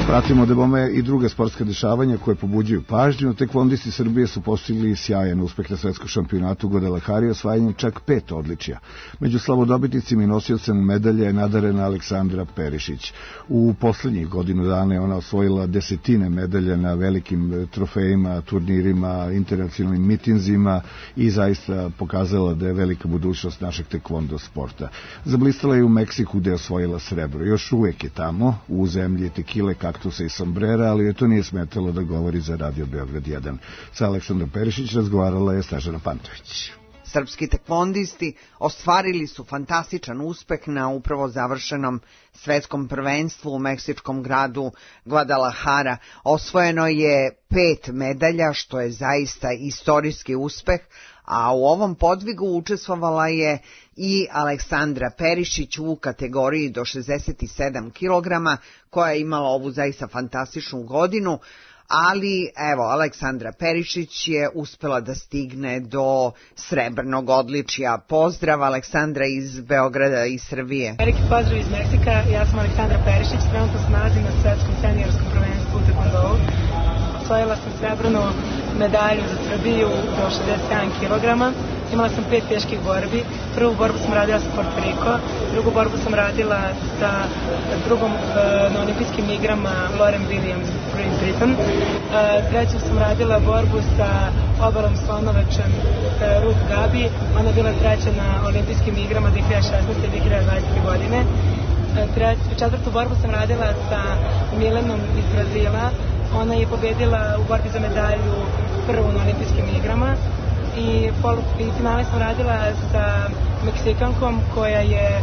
Pratimo da bome i druga sportska dešavanja koje pobuđuju pažnju. Tekvondisti Srbije su postigli sjajan uspeh na svetskom šampionatu u Guadalajari osvajanjem čak pet odličija. Među slavodobitnicima i nosiocem medalje je nadarena Aleksandra Perišić. U poslednjih godinu dana je ona osvojila desetine medalja na velikim trofejima, turnirima, internacionalnim mitinzima i zaista pokazala da je velika budućnost našeg tekvondo sporta. Zablistala je u Meksiku gde je osvojila srebro. Još uvek je tamo, u zemlji tekile, kaktusa i sombrera, ali je to nije smetalo da govori za Radio Beograd jedan. Sa Aleksandrom Perišić razgovarala je Snežana Pantović. Srpski tekvondisti ostvarili su fantastičan uspeh na upravo završenom svetskom prvenstvu u meksičkom gradu Guadalajara. Osvojeno je pet medalja, što je zaista istorijski uspeh, a u ovom podvigu učestvovala je i Aleksandra Perišić u kategoriji do šezdeset sedam kilograma, koja je imala ovu zaista fantastičnu godinu, ali evo, Aleksandra Perišić je uspela da stigne do srebrnog odličja. Pozdrav Aleksandra iz Beograda i Srbije. Veliki pozdrav iz Meksika, ja sam Aleksandra Perišić, trenutno se nalazim na svetskom seniorskom prvenstvu u tekvondou. Osvojila sam srebrnu medalju za Srbiju do šezdeset sedam kilograma. Imala sam pet teških borbi. Prvu borbu sam radila sa Puerto Rico, drugu borbu sam radila sa drugom na olimpijskim igrama Lauren Williams, Great Britain. Treću sam radila borbu sa obalom Slonovačem Ruth Gabi. Ona je bila treća na olimpijskim igrama dve hiljade šesnaeste i dve hiljade dvadesete godine. Četvrtu borbu sam radila sa Milenom iz Brazila. Ona je pobedila u borbi za medalju prvu na olimpijskim igrama i, i finale sam radila sa Meksikankom koja je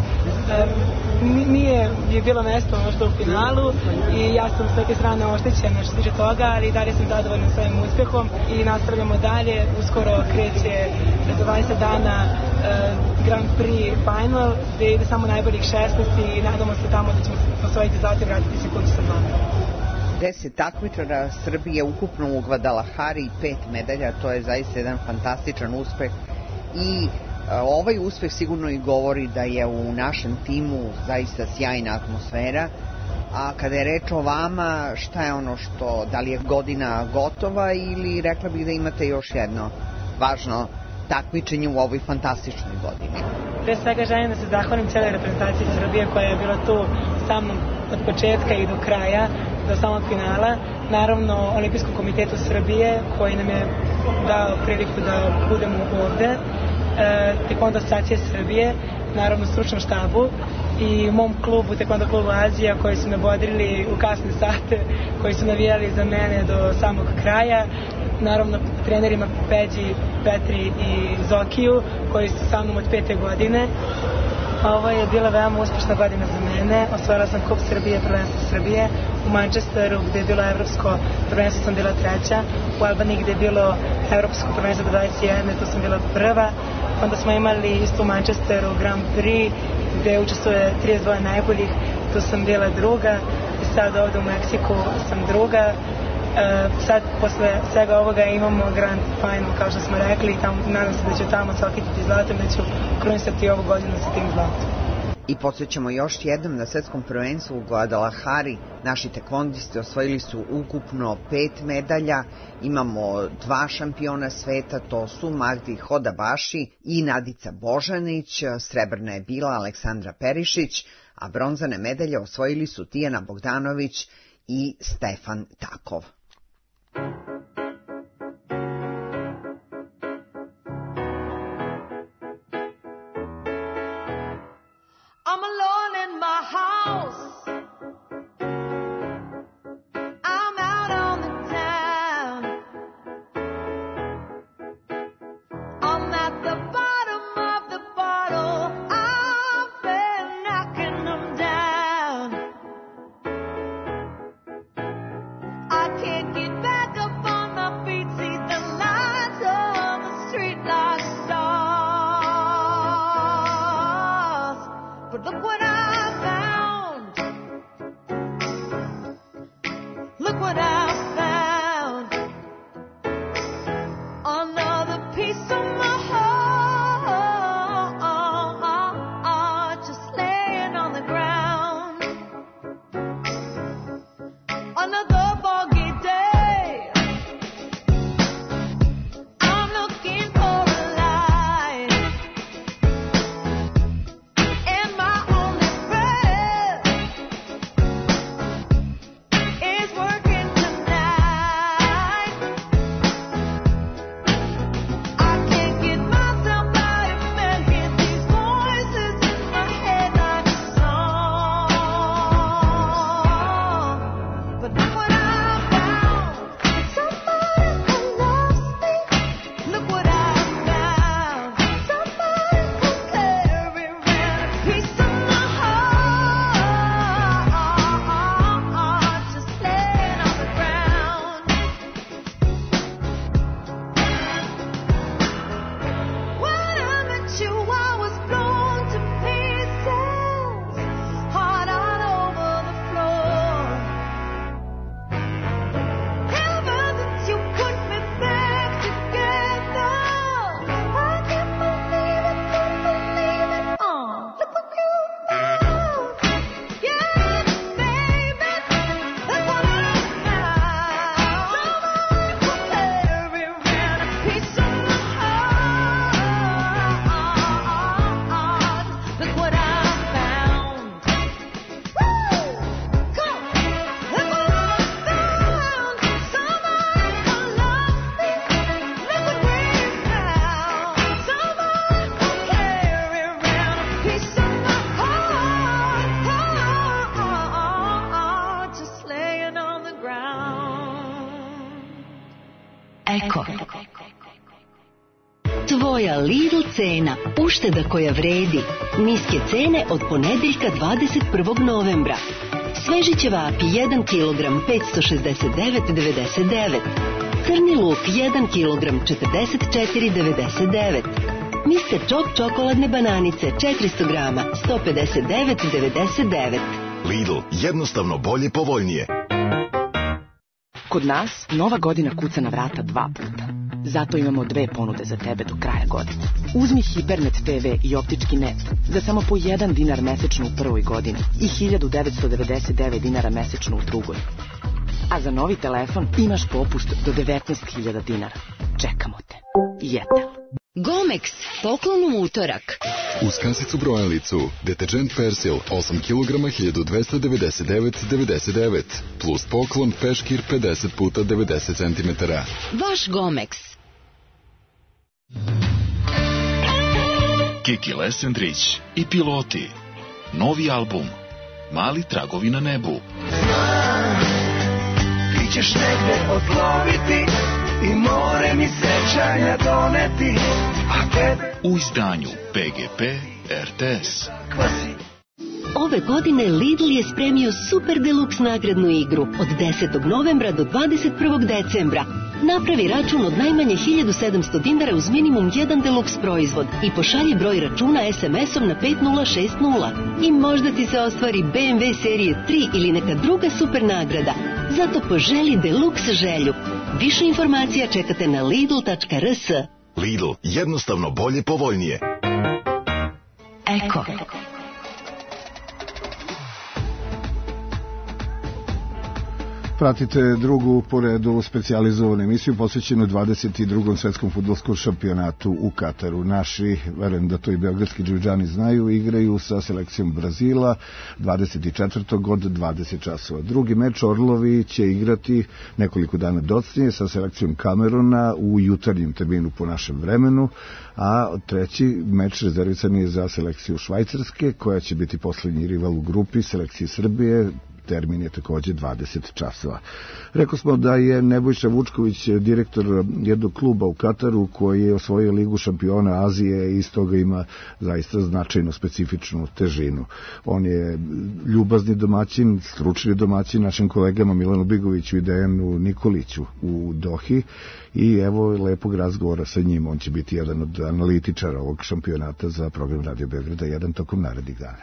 nije je bilo mesto možda u finalu i ja sam s neke strane oštećena što se tiče toga, ali dalje sam zadovoljna svojim uspehom i nastavljamo dalje. Uskoro kreće za dvadeset dana Grand Prix final gde ide samo najboljih šesnaest i nadamo se tamo da ćemo osvojiti zlato i vratiti se kući sa dvama. Deset takmičara Srbije ukupno u Guadalajari i pet medalja, to je zaista jedan fantastičan uspeh i a, ovaj uspeh sigurno i govori da je u našem timu zaista sjajna atmosfera. A kada je reč o vama, šta je ono što, da li je godina gotova ili rekla bih da imate još jedno važno takmičenje u ovoj fantastičnoj godini? Pre svega želim da se zahvalim cijeloj reprezentaciji Srbije koja je bila tu sa mnom od početka i do kraja, do samog finala. Naravno, Olimpijskom komitetu Srbije koji nam je dao priliku da budemo ovde, e, Tekvondo asocijacije Srbije, naravno stručnom štabu i mom klubu, Tekvondo klubu Azija, koji su me bodrili u kasne sate, koji su navijali za mene do samog kraja. Naravno, trenerima Peđi, Petri i Zokiju, koji su sa mnom od pete godine. Ovo je bila veoma uspešna godina za mene. Osvojila sam Kup Srbije, prvenstvo Srbije. U Manchesteru, gde je bilo evropsko prvenstvo, sam bila treća. U Albaniji, gde je bilo evropsko prvenstvo do dvadeset jedne, tu sam bila prva. Onda smo imali isto u Manchesteru Grand Prix, gde učestvuje trideset dva najboljih. Tu sam bila druga. I sad ovde u Meksiku sam druga. Uh, sad, posle svega ovoga imamo Grand Final, kao što smo rekli, i tamo, nadam se da ću tamo se okititi zlatom, da ću krunisati ovu godinu sa tim zlatom. I podsjećamo još jednom na svetskom prvenstvu u Guadalajari naši tekvondisti osvojili su ukupno pet medalja. Imamo dva šampiona sveta, to su Magdi Hodabaši i Nadica Božanić. Srebrna je bila Aleksandra Perišić, a bronzane medalje osvojili su Tijana Bogdanović i Stefan Takov. I'm alone in my house. I'm out on the town. I'm at the bottom of the bottle. I've been knocking them down. I can't get back up on my feet. See the lights on the street like stars. But look what I found. Look what I found. Another piece of my heart just laying on the ground. A Eko. Tvoja Lidl cena, ušteda koja vredi. Niske cene od ponedeljka dvadeset prvog novembra. Sveži ćevapi jedan kilogram petsto šezdeset devet devedeset devet. Crni luk jedan kilogram četrdeset četiri devedeset devet. mister Čok čokoladne bananice četiristo grama sto pedeset devet devedeset devet. Lidl, jednostavno bolje, povoljnije. Kod nas Nova godina kuca na vrata dva puta. Zato imamo dve ponude za tebe do kraja godine. Uzmi Hipernet te ve i optički net za samo po jedan dinar mesečno u prvoj godini i hiljadu devetsto devedeset devet dinara mesečno u drugoj. A za novi telefon imaš popust do devetnaest hiljada dinara. Čekamo te. Jetel. Gomex, poklon u utorak. Uz kasicu brojalicu, deterđent Persil osam kilograma hiljadu dvesta devedeset devet devedeset devet plus poklon peškir pedeset puta devedeset centimetara. Vaš Gomex. Kiki Lesendrić i Piloti. Novi album Mali tragovi na nebu. Ti ćeš negde odloviti i more mi sećanja doneti, a tebe u izdanju P G P R T S. Ove godine Lidl je spremio super deluks nagradnu igru od desetog novembra do dvadeset prvog decembra. Napravi račun od najmanje hiljadu sedamsto dinara uz minimum jedan deluks proizvod i pošalji broj računa es em esom na pet nula šest nula. I možda ti se ostvari be em ve serije tri ili neka druga super nagrada. Zato poželi deluks želju. Više informacija čekate na lidl tačka r s. Lidl, jednostavno bolje, povoljnije. Eko. Pratite drugu po redu specijalizovanu emisiju posvećenu dvadeset drugom svetskom fudbalskom šampionatu u Kataru. Naši, verujem da to i beogradski džuđani znaju, igraju sa selekcijom Brazila dvadeset četvrtog od dvadeset časova. Drugi meč Orlovi će igrati nekoliko dana docnije sa selekcijom Kameruna u jutarnjem terminu po našem vremenu, a treći meč rezervisan je za selekciju Švajcarske, koja će biti poslednji rival u grupi selekcije Srbije. Termin je takođe dvadeset časova. Rekao smo da je Nebojša Vučković direktor jednog kluba u Kataru koji je osvojio Ligu šampiona Azije i iz toga ima zaista značajno specifičnu težinu. On je ljubazni domaćin, stručni domaćin našim kolegama Milanu Bigoviću i Dejanu Nikoliću u Dohi i evo lepog razgovora sa njim. On će biti jedan od analitičara ovog šampionata za program Radio Beograda jedan tokom narednih dana.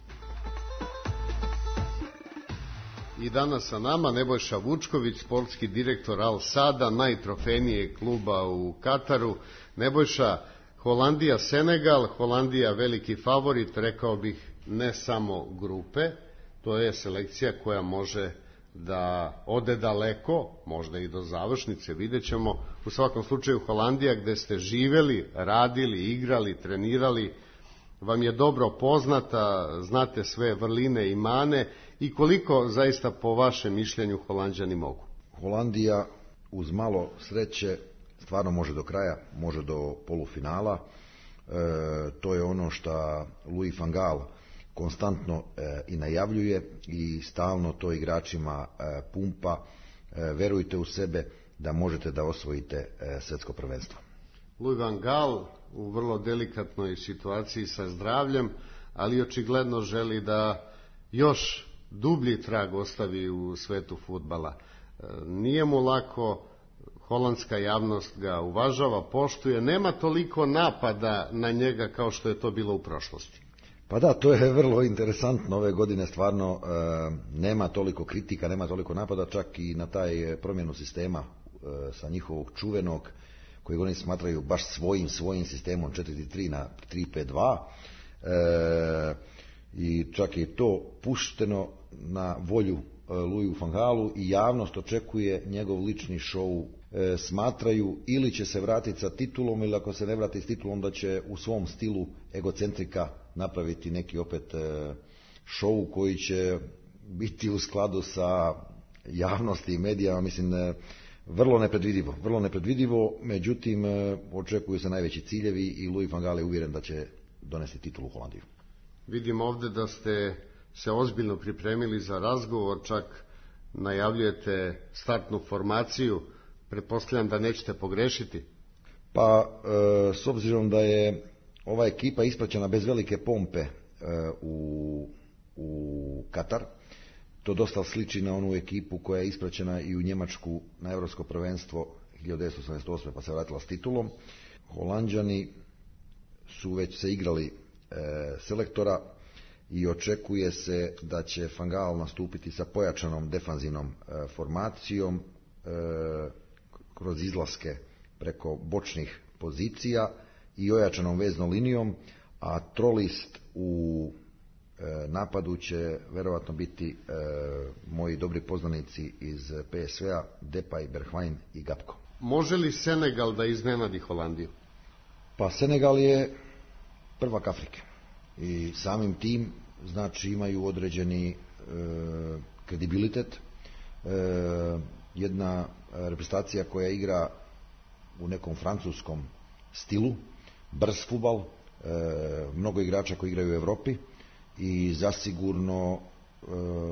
I danas sa nama Nebojša Vučković, sportski direktor Al Sada, najtrofejnijeg kluba u Kataru. Nebojša, Holandija, Senegal, Holandija veliki favorit, rekao bih ne samo grupe, to je selekcija koja može da ode daleko, možda i do završnice, vidjet ćemo. U svakom slučaju Holandija gde ste živeli, radili, igrali, trenirali, vam je dobro poznata, znate sve vrline i mane i koliko zaista po vašem mišljenju Holanđani mogu? Holandija uz malo sreće stvarno može do kraja, može do polufinala. E, to je ono što Louis van Gaal konstantno e, i najavljuje i stalno to igračima e, pumpa. E, verujte u sebe da možete da osvojite e, svetsko prvenstvo. Louis van Gaal u vrlo delikatnoj situaciji sa zdravljem, ali očigledno želi da još dublji trag ostavi u svetu fudbala. Nije mu lako, holandska javnost ga uvažava, poštuje, nema toliko napada na njega kao što je to bilo u prošlosti. Pa da, to je vrlo interesantno. Ove godine stvarno e, nema toliko kritika, nema toliko napada, čak i na taj promjenu sistema e, sa njihovog čuvenog, kojeg oni smatraju baš svojim svojim sistemom četiri tri na tri pet dva. E, i čak je to pušteno na volju Louisu van Gaalu i javnost očekuje njegov lični šou. E, smatraju ili će se vratiti sa titulom ili ako se ne vrati s titulom da će u svom stilu egocentrika napraviti neki opet e, šou koji će biti u skladu sa javnosti i medijama. Mislim, e, vrlo nepredvidivo, vrlo nepredvidivo, međutim e, očekuju se najveći ciljevi i Louis van Gaal je uvjeren da će donesti titulu u Holandiju. Vidim ovde da ste se ozbiljno pripremili za razgovor, čak najavljujete startnu formaciju Pretpostavljam da nećete pogrešiti. Pa, e, s obzirom da je ova ekipa ispraćena bez velike pompe e, u, u Katar, to dosta sliči na onu ekipu koja je ispraćena i u Njemačku na Europsko prvenstvo hiljadu devetsto osamdeset osme pa se vratila s titulom. Holanđani su već se igrali e, selektora i očekuje se da će Van Gaal nastupiti sa pojačanom defanzivnom e, formacijom e, kroz izlaske preko bočnih pozicija i ojačanom veznom linijom, a trolist u e, napadu će verovatno biti e, moji dobri poznanici iz P S V-a Depay, Bergwijn i Gakpo. Može li Senegal da iznenadi Holandiju? Pa Senegal je prvak Afrike i samim tim znači imaju određeni e, kredibilitet. E, jedna reprezentacija koja igra u nekom francuskom stilu, brz fudbal, e, mnogo igrača koji igraju u Europi i zasigurno e,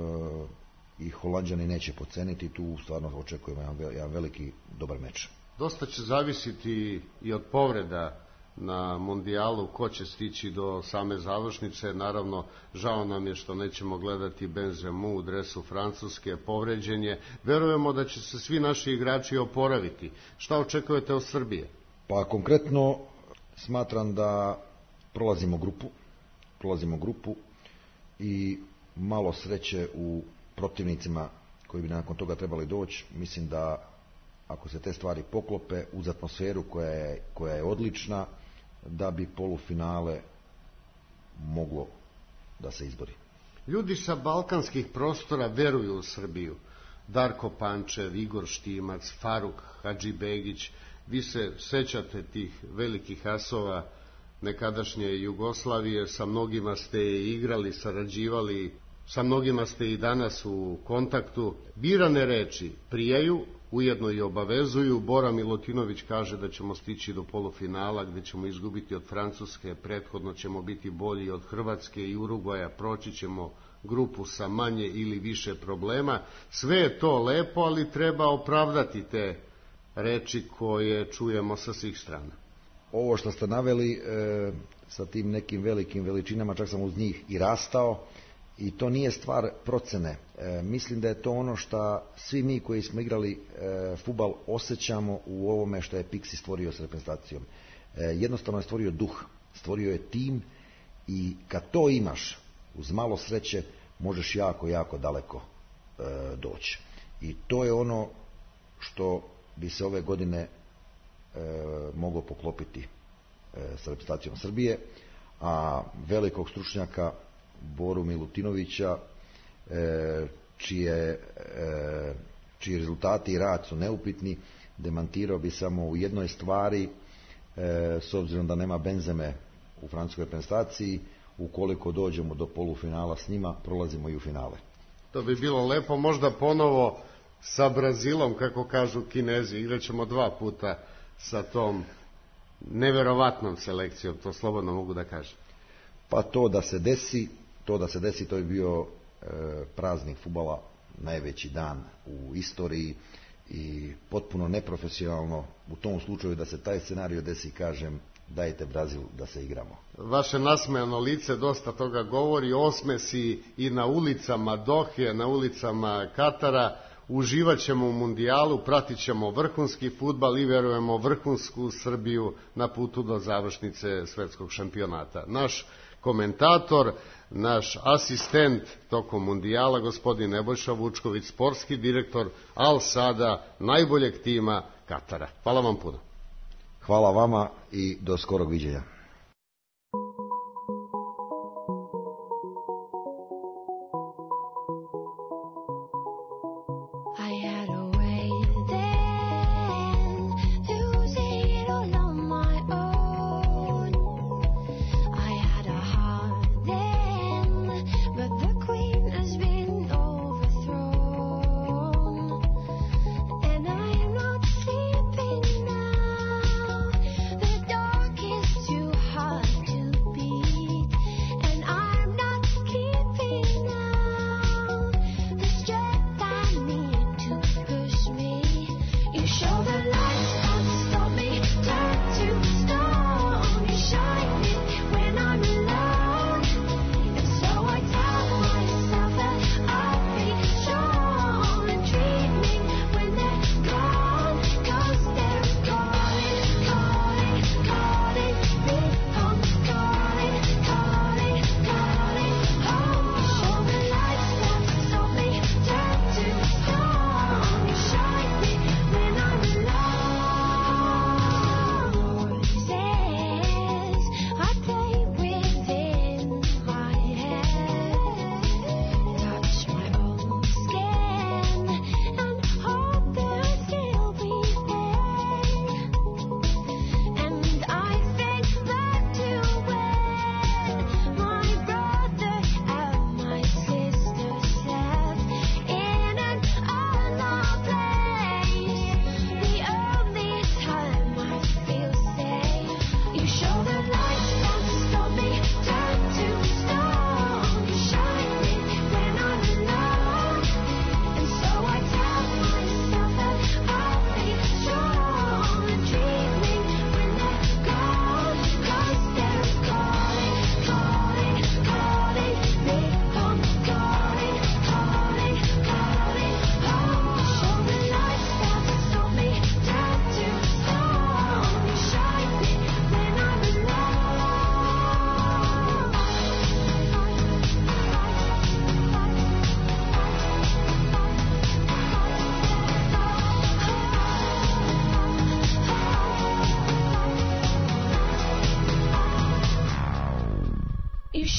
i Holanđani neće podceniti, tu stvarno očekujemo jedan, jedan veliki dobar meč. Dosta će zavisiti i od povreda na mondijalu, ko će stići do same završnice. Naravno, žao nam je što nećemo gledati Benzemu u dresu Francuske, povređen je. Verujemo da će se svi naši igrači oporaviti. Šta očekujete od Srbije? Pa konkretno smatram da prolazimo grupu, prolazimo grupu i malo sreće u protivnicima koji bi nakon toga trebali doći. Mislim da ako se te stvari poklope uz atmosferu koja je, koja je odlična, da bi polufinale moglo da se izbori. Ljudi sa balkanskih prostora veruju u Srbiju. Darko Pančev, Igor Štimac, Faruk Hadžibegić, vi se sećate tih velikih asova nekadašnje Jugoslavije, sa mnogima ste igrali, sarađivali, sa mnogima ste i danas u kontaktu. Birane reči prijaju, ujedno i obavezuju. Bora Milutinović kaže da ćemo stići do polufinala gdje ćemo izgubiti od Francuske, prethodno ćemo biti bolji od Hrvatske i Urugvaja, proći ćemo grupu sa manje ili više problema. Sve je to lepo, ali treba opravdati te reči koje čujemo sa svih strana. Ovo što ste naveli e, sa tim nekim velikim veličinama, čak sam uz njih i rastao, i to nije stvar procene. E, mislim da je to ono što svi mi koji smo igrali e, fudbal osjećamo u ovome što je Pixi stvorio s reprezentacijom. E, jednostavno je stvorio duh, stvorio je tim i kad to imaš, uz malo sreće, možeš jako, jako daleko e, doći. I to je ono što bi se ove godine e, moglo poklopiti e, s reprezentacijom Srbije, a velikog stručnjaka Boru Milutinovića, e, čije, e, čiji rezultati i rad su neupitni, demantirao bi samo u jednoj stvari, e, s obzirom da nema Benzeme u francuskoj reprezentaciji, ukoliko dođemo do polufinala s njima, prolazimo i u finale. To bi bilo lepo, možda ponovo sa Brazilom, kako kažu Kinezi, igraćemo dva puta sa tom neverovatnom selekcijom, to slobodno mogu da kažem. Pa to da se desi, to da se desi, to je bio e, praznik fudbala, najveći dan u istoriji i potpuno neprofesionalno u tom slučaju da se taj scenario desi, kažem, dajte Brazil da se igramo. Vaše nasmejano lice dosta toga govori, osmesi i na ulicama Dohe, na ulicama Katara. Uživat ćemo u mundijalu, pratit ćemo vrhunski fudbal i verujemo vrhunsku Srbiju na putu do završnice svetskog šampionata. Naš komentator, naš asistent tokom mundijala, gospodin Nebojša Vučković, sportski direktor Al Sada, najboljeg tima Katara. Hvala vam puno. Hvala vama i do skorog viđenja. You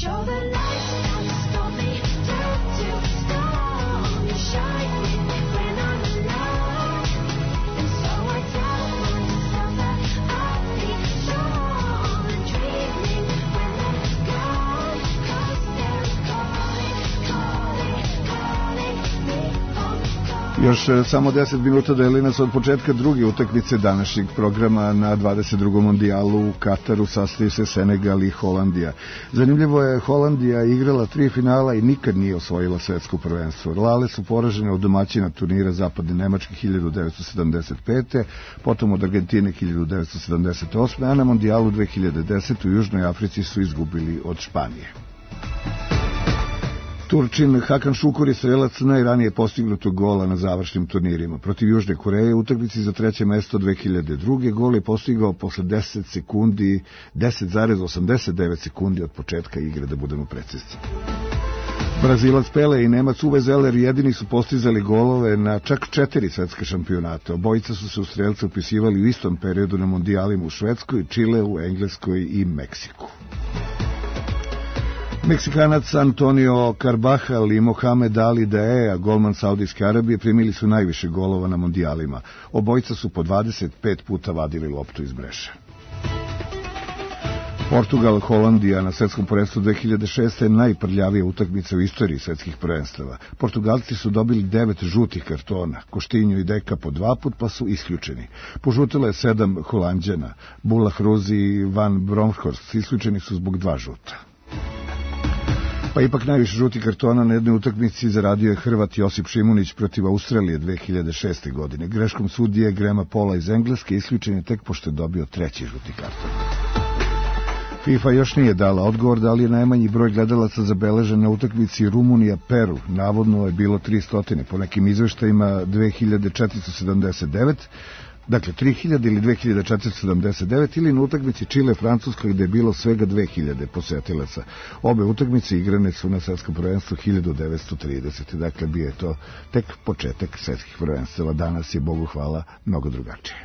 show the light that stole me down to stone. You shine me when I'm alone, and so I tell myself that I'll be strong and dreaming when I'm gone, 'cause they're calling, calling, calling me home. Još samo deset minuta deli nas od početka druge utakmice današnjeg programa na dvadeset drugom mondijalu u Kataru. Sastaju se Senegal i Holandija. Zanimljivo je, Holandija igrala tri finala i nikad nije osvojila svetsko prvenstvo. Lale su poražene od domaćina turnira Zapadne Nemačke hiljadu devetsto sedamdeset pete, potom od Argentine hiljadu devetsto sedamdeset osme, a na mondijalu dve hiljade desete u Južnoj Africi su izgubili od Španije. Turčin Hakan Šukur je strelac najranije postignutog gola na završnim turnirima. Protiv Južne Koreje u utakmici za treće mesto dve hiljade druge. Gol je postigao posle deset sekundi, deset zarez osamdeset devet sekundi od početka igre, da budemo precizni. Brazilac Pele i Nemac Uwe Zeller jedini su postizali golove na čak četiri svetske šampionate. Obojica su se u strelce upisivali u istom periodu na mondijalima u Švedskoj, Čileu, Engleskoj i Meksiku. Meksikanac Antonio Carbajal i Mohamed Ali Daea, golman Saudijske Arabije, primili su najviše golova na mondijalima. Obojica su po dvadeset pet puta vadili loptu iz mreže. Portugal, Holandija na svetskom prvenstvu dve hiljade šeste je najprljavija utakmica u istoriji svetskih prvenstava. Portugalci su dobili devet žutih kartona, Koštinju i Deka po dva put, pa su isključeni. Požutilo je sedam Holanđana, Bula Hruzi i Van Bronckhorst, isključeni su zbog dva žuta. Pa ipak najviše žutih kartona na jednoj utakmici zaradio je Hrvat Josip Šimunić protiv Australije dve hiljade šeste. godine. Greškom sudije Grema Pola iz Engleske isključen je tek pošto je dobio treći žuti karton. FIFA još nije dala odgovor da li je najmanji broj gledalaca zabeležen na utakmici Rumunija-Peru. Navodno je bilo tristo, po nekim izveštajima dve hiljade četiristo sedamdeset devet, dakle tri hiljade ili dve hiljade četiristo sedamdeset devet, ili na utakmici Čile-Francuska gde je bilo svega dve hiljade posetilaca. Obe utakmice igrane su na svetskom prvenstvu hiljadu devetsto tridesete. Dakle, bio je to tek početak svetskih prvenstava. Danas je, Bogu hvala, mnogo drugačije.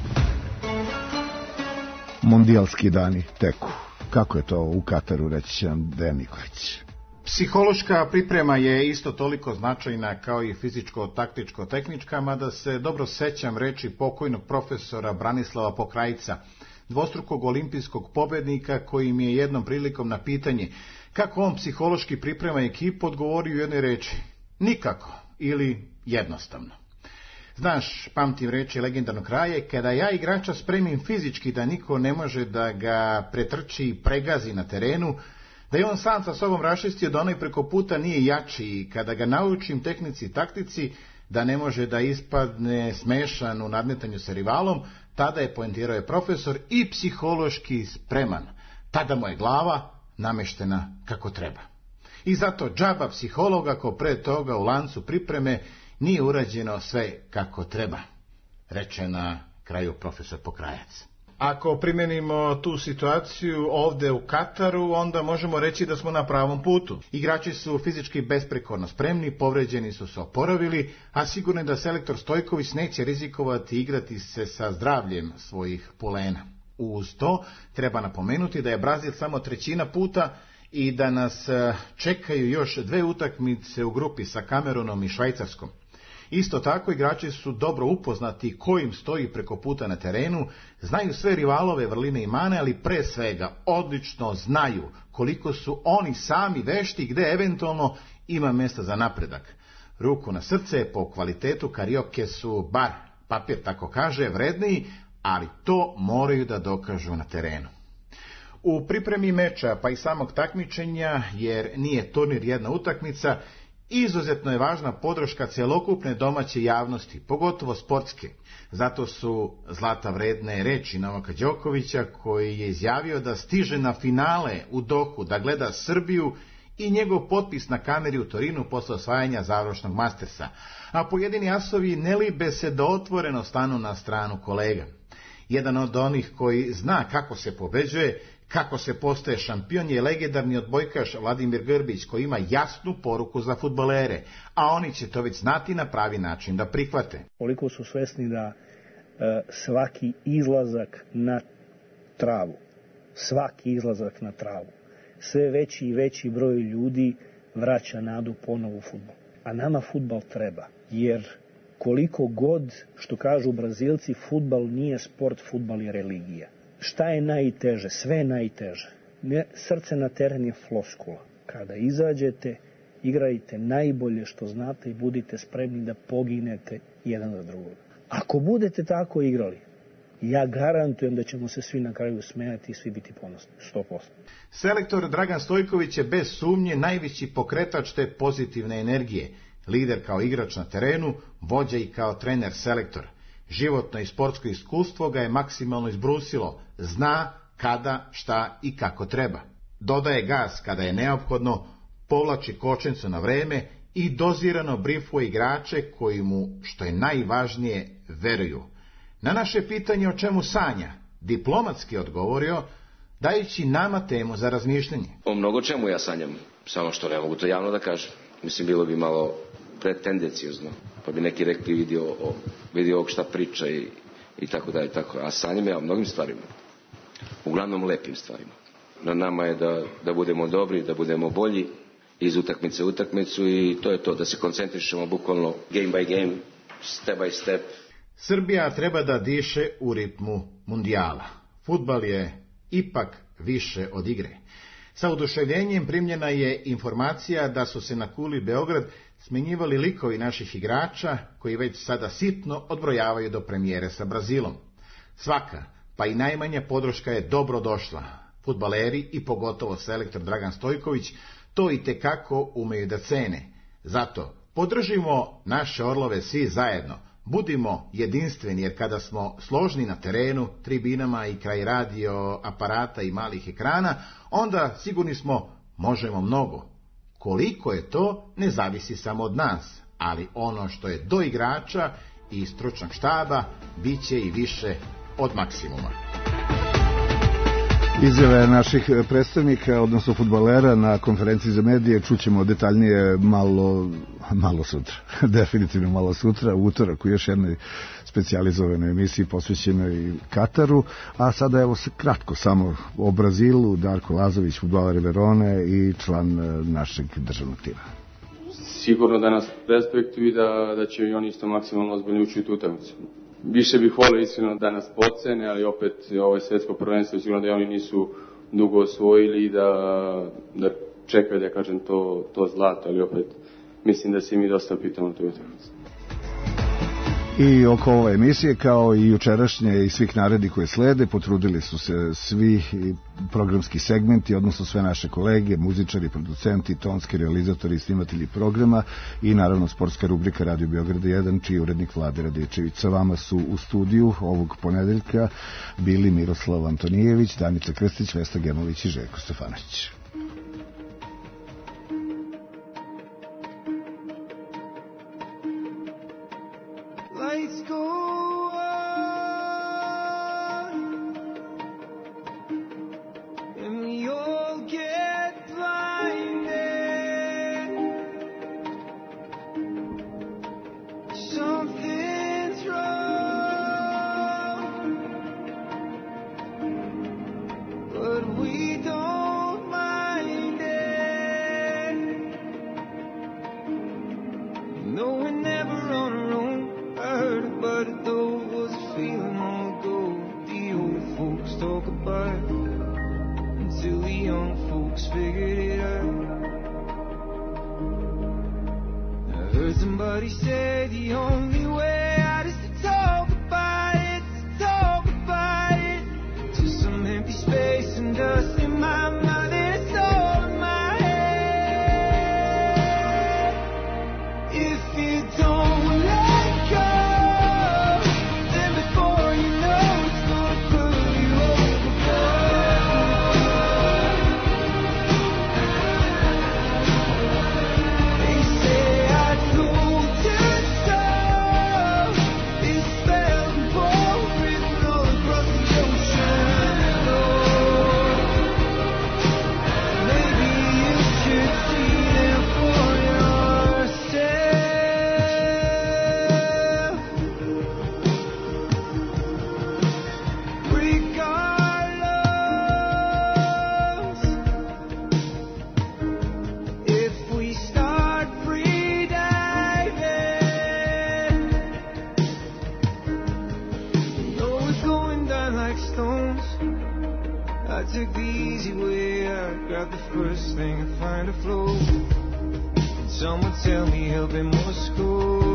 Mondijalski dani teku. Kako je to u Kataru, reći će nam Dejan Nikolić. Psihološka priprema je isto toliko značajna kao i fizičko-taktičko-tehnička, mada se dobro sećam reči pokojnog profesora Branislava Pokrajca, dvostrukog olimpijskog pobednika, koji mi je jednom prilikom na pitanje kako on psihološki priprema ekipu odgovorio u jednoj reči: nikako ili jednostavno. Znaš, pamtim reči legendarnog kraja: kada ja igrača spremim fizički da niko ne može da ga pretrči i pregazi na terenu, da je on sam sa sobom raščistio da onaj preko puta nije jači, i kada ga naučim tehnici i taktici da ne može da ispadne smešan u nadmetanju sa rivalom, tada je, poentirao je profesor, i psihološki spreman. Tada mu je glava nameštena kako treba. I zato džaba psiholog ako pre toga u lancu pripreme nije urađeno sve kako treba, reče na kraju profesor Pokrajac. Ako primenimo tu situaciju ovde u Kataru, onda možemo reći da smo na pravom putu. Igrači su fizički besprekorno spremni, povređeni su se oporavili, a sigurno je da selektor Stojković neće rizikovati igrati se sa zdravljem svojih polena. Uz to treba napomenuti da je Brazil samo trećina puta i da nas čekaju još dve utakmice u grupi sa Kamerunom i Švajcarskom. Isto tako, igrači su dobro upoznati ko im stoji preko puta na terenu, znaju sve rivalove vrline i mane, ali pre svega odlično znaju koliko su oni sami vešti, gde eventualno ima mesta za napredak. Ruku na srce, po kvalitetu Karioke su, bar papir tako kaže, vredniji, ali to moraju da dokažu na terenu. U pripremi meča, pa i samog takmičenja, jer nije turnir jedna utakmica, izuzetno je važna podrška celokupne domaće javnosti, pogotovo sportske. Zato su zlata vredne reči Novaka Đokovića, koji je izjavio da stiže na finale u Dohu da gleda Srbiju, i njegov potpis na kameri u Torinu posle osvajanja završnog Mastersa. A pojedini asovi ne libe se da otvoreno stanu na stranu kolega. Jedan od onih koji zna kako se pobeđuje, kako se postaje šampion, je legendarni odbojkaš Vladimir Grbić, koji ima jasnu poruku za fudbalere, a oni će to već znati na pravi način da prihvate. Koliko su svesni da e, svaki izlazak na travu, svaki izlazak na travu, sve veći i veći broj ljudi vraća nadu ponovo u fudbal. A nama fudbal treba, jer koliko god, što kažu Brazilci, fudbal nije sport, fudbal je religija. Šta je najteže? Sve je najteže. Ne, srce na teren je floskula. Kada izađete, igrajte najbolje što znate i budite spremni da poginete jedan za drugog. Ako budete tako igrali, ja garantujem da ćemo se svi na kraju smejati i svi biti ponosni, sto posto. Selektor Dragan Stojković je bez sumnje najveći pokretač te pozitivne energije, lider kao igrač na terenu, vođa i kao trener selektor. Životno i sportsko iskustvo ga je maksimalno izbrusilo, zna kada, šta i kako treba. Dodaje gas kada je neophodno, povlači kočnicu na vreme i dozirano brifuje igrače koji mu, što je najvažnije, veruju. Na naše pitanje o čemu sanja, diplomatski odgovorio, dajući nama temu za razmišljanje. O mnogo čemu ja sanjam, samo što ne mogu to javno da kažem. Mislim, bilo bi malo pretendenciozno, pa bi neki rekli vidio, o, vidio ovog šta priča i, i tako dalje, tako. A sanjam ja o mnogim stvarima, uglavnom lepim stvarima. Na nama je da, da budemo dobri, da budemo bolji, iz utakmice u utakmicu i to je to, da se koncentrišemo bukvalno game by game, step by step. Srbija treba da diše u ritmu mundijala. Fudbal je ipak više od igre. Sa oduševljenjem primljena je informacija da su se na kuli Beograd smenjivali likovi naših igrača koji već sada sitno odbrojavaju do premijere sa Brazilom. Svaka, pa i najmanja podrška je dobro došla. Fudbaleri i pogotovo selektor Dragan Stojković to i tekako umeju da cene. Zato podržimo naše orlove svi zajedno. Budimo jedinstveni, jer kada smo složni na terenu, tribinama i kraj radio aparata i malih ekrana, onda sigurni smo možemo mnogo. Koliko je to, ne zavisi samo od nas, ali ono što je do igrača i stručnog štaba, bit će i više od maksimuma. Izjave naših predstavnika, odnosno fudbalera na konferenciji za medije, čućemo detaljnije malo, malo sutra. Definitivno malo sutra, u utorak u još jednoj specijalizovanoj emisiji posvećenoj Kataru. A sada evo se kratko samo o Brazilu. Darko Lazović, fudbaler Verone i član našeg državnog tima. Sigurno da nas respektuju i da, da će i oni isto maksimalno ozbiljno ući u tu utakmicu. Više bih volio iskreno da nas podcene, ali opet ovo je svjetsko prvenstvo, sigurno da oni nisu dugo osvojili i da, da čekaju da kažem to, to zlato, ali opet mislim da se mi dosta pitamo na tu utakmicu. I oko ove emisije, kao i jučerašnje i svih naredi koje slede, potrudili su se svi programski segmenti, odnosno sve naše kolege, muzičari, producenti, tonski realizatori i snimatelji programa i naravno sportska rubrika Radio Beograda jedan, čiji urednik Vlade Radečević. Sa vama su u studiju ovog ponedeljka bili Miroslav Antonijević, Danica Krstić, Vesna Gemović i Željko Stefanović. They say I go to grab the first thing and find a flow. Someone tell me he'll be more school.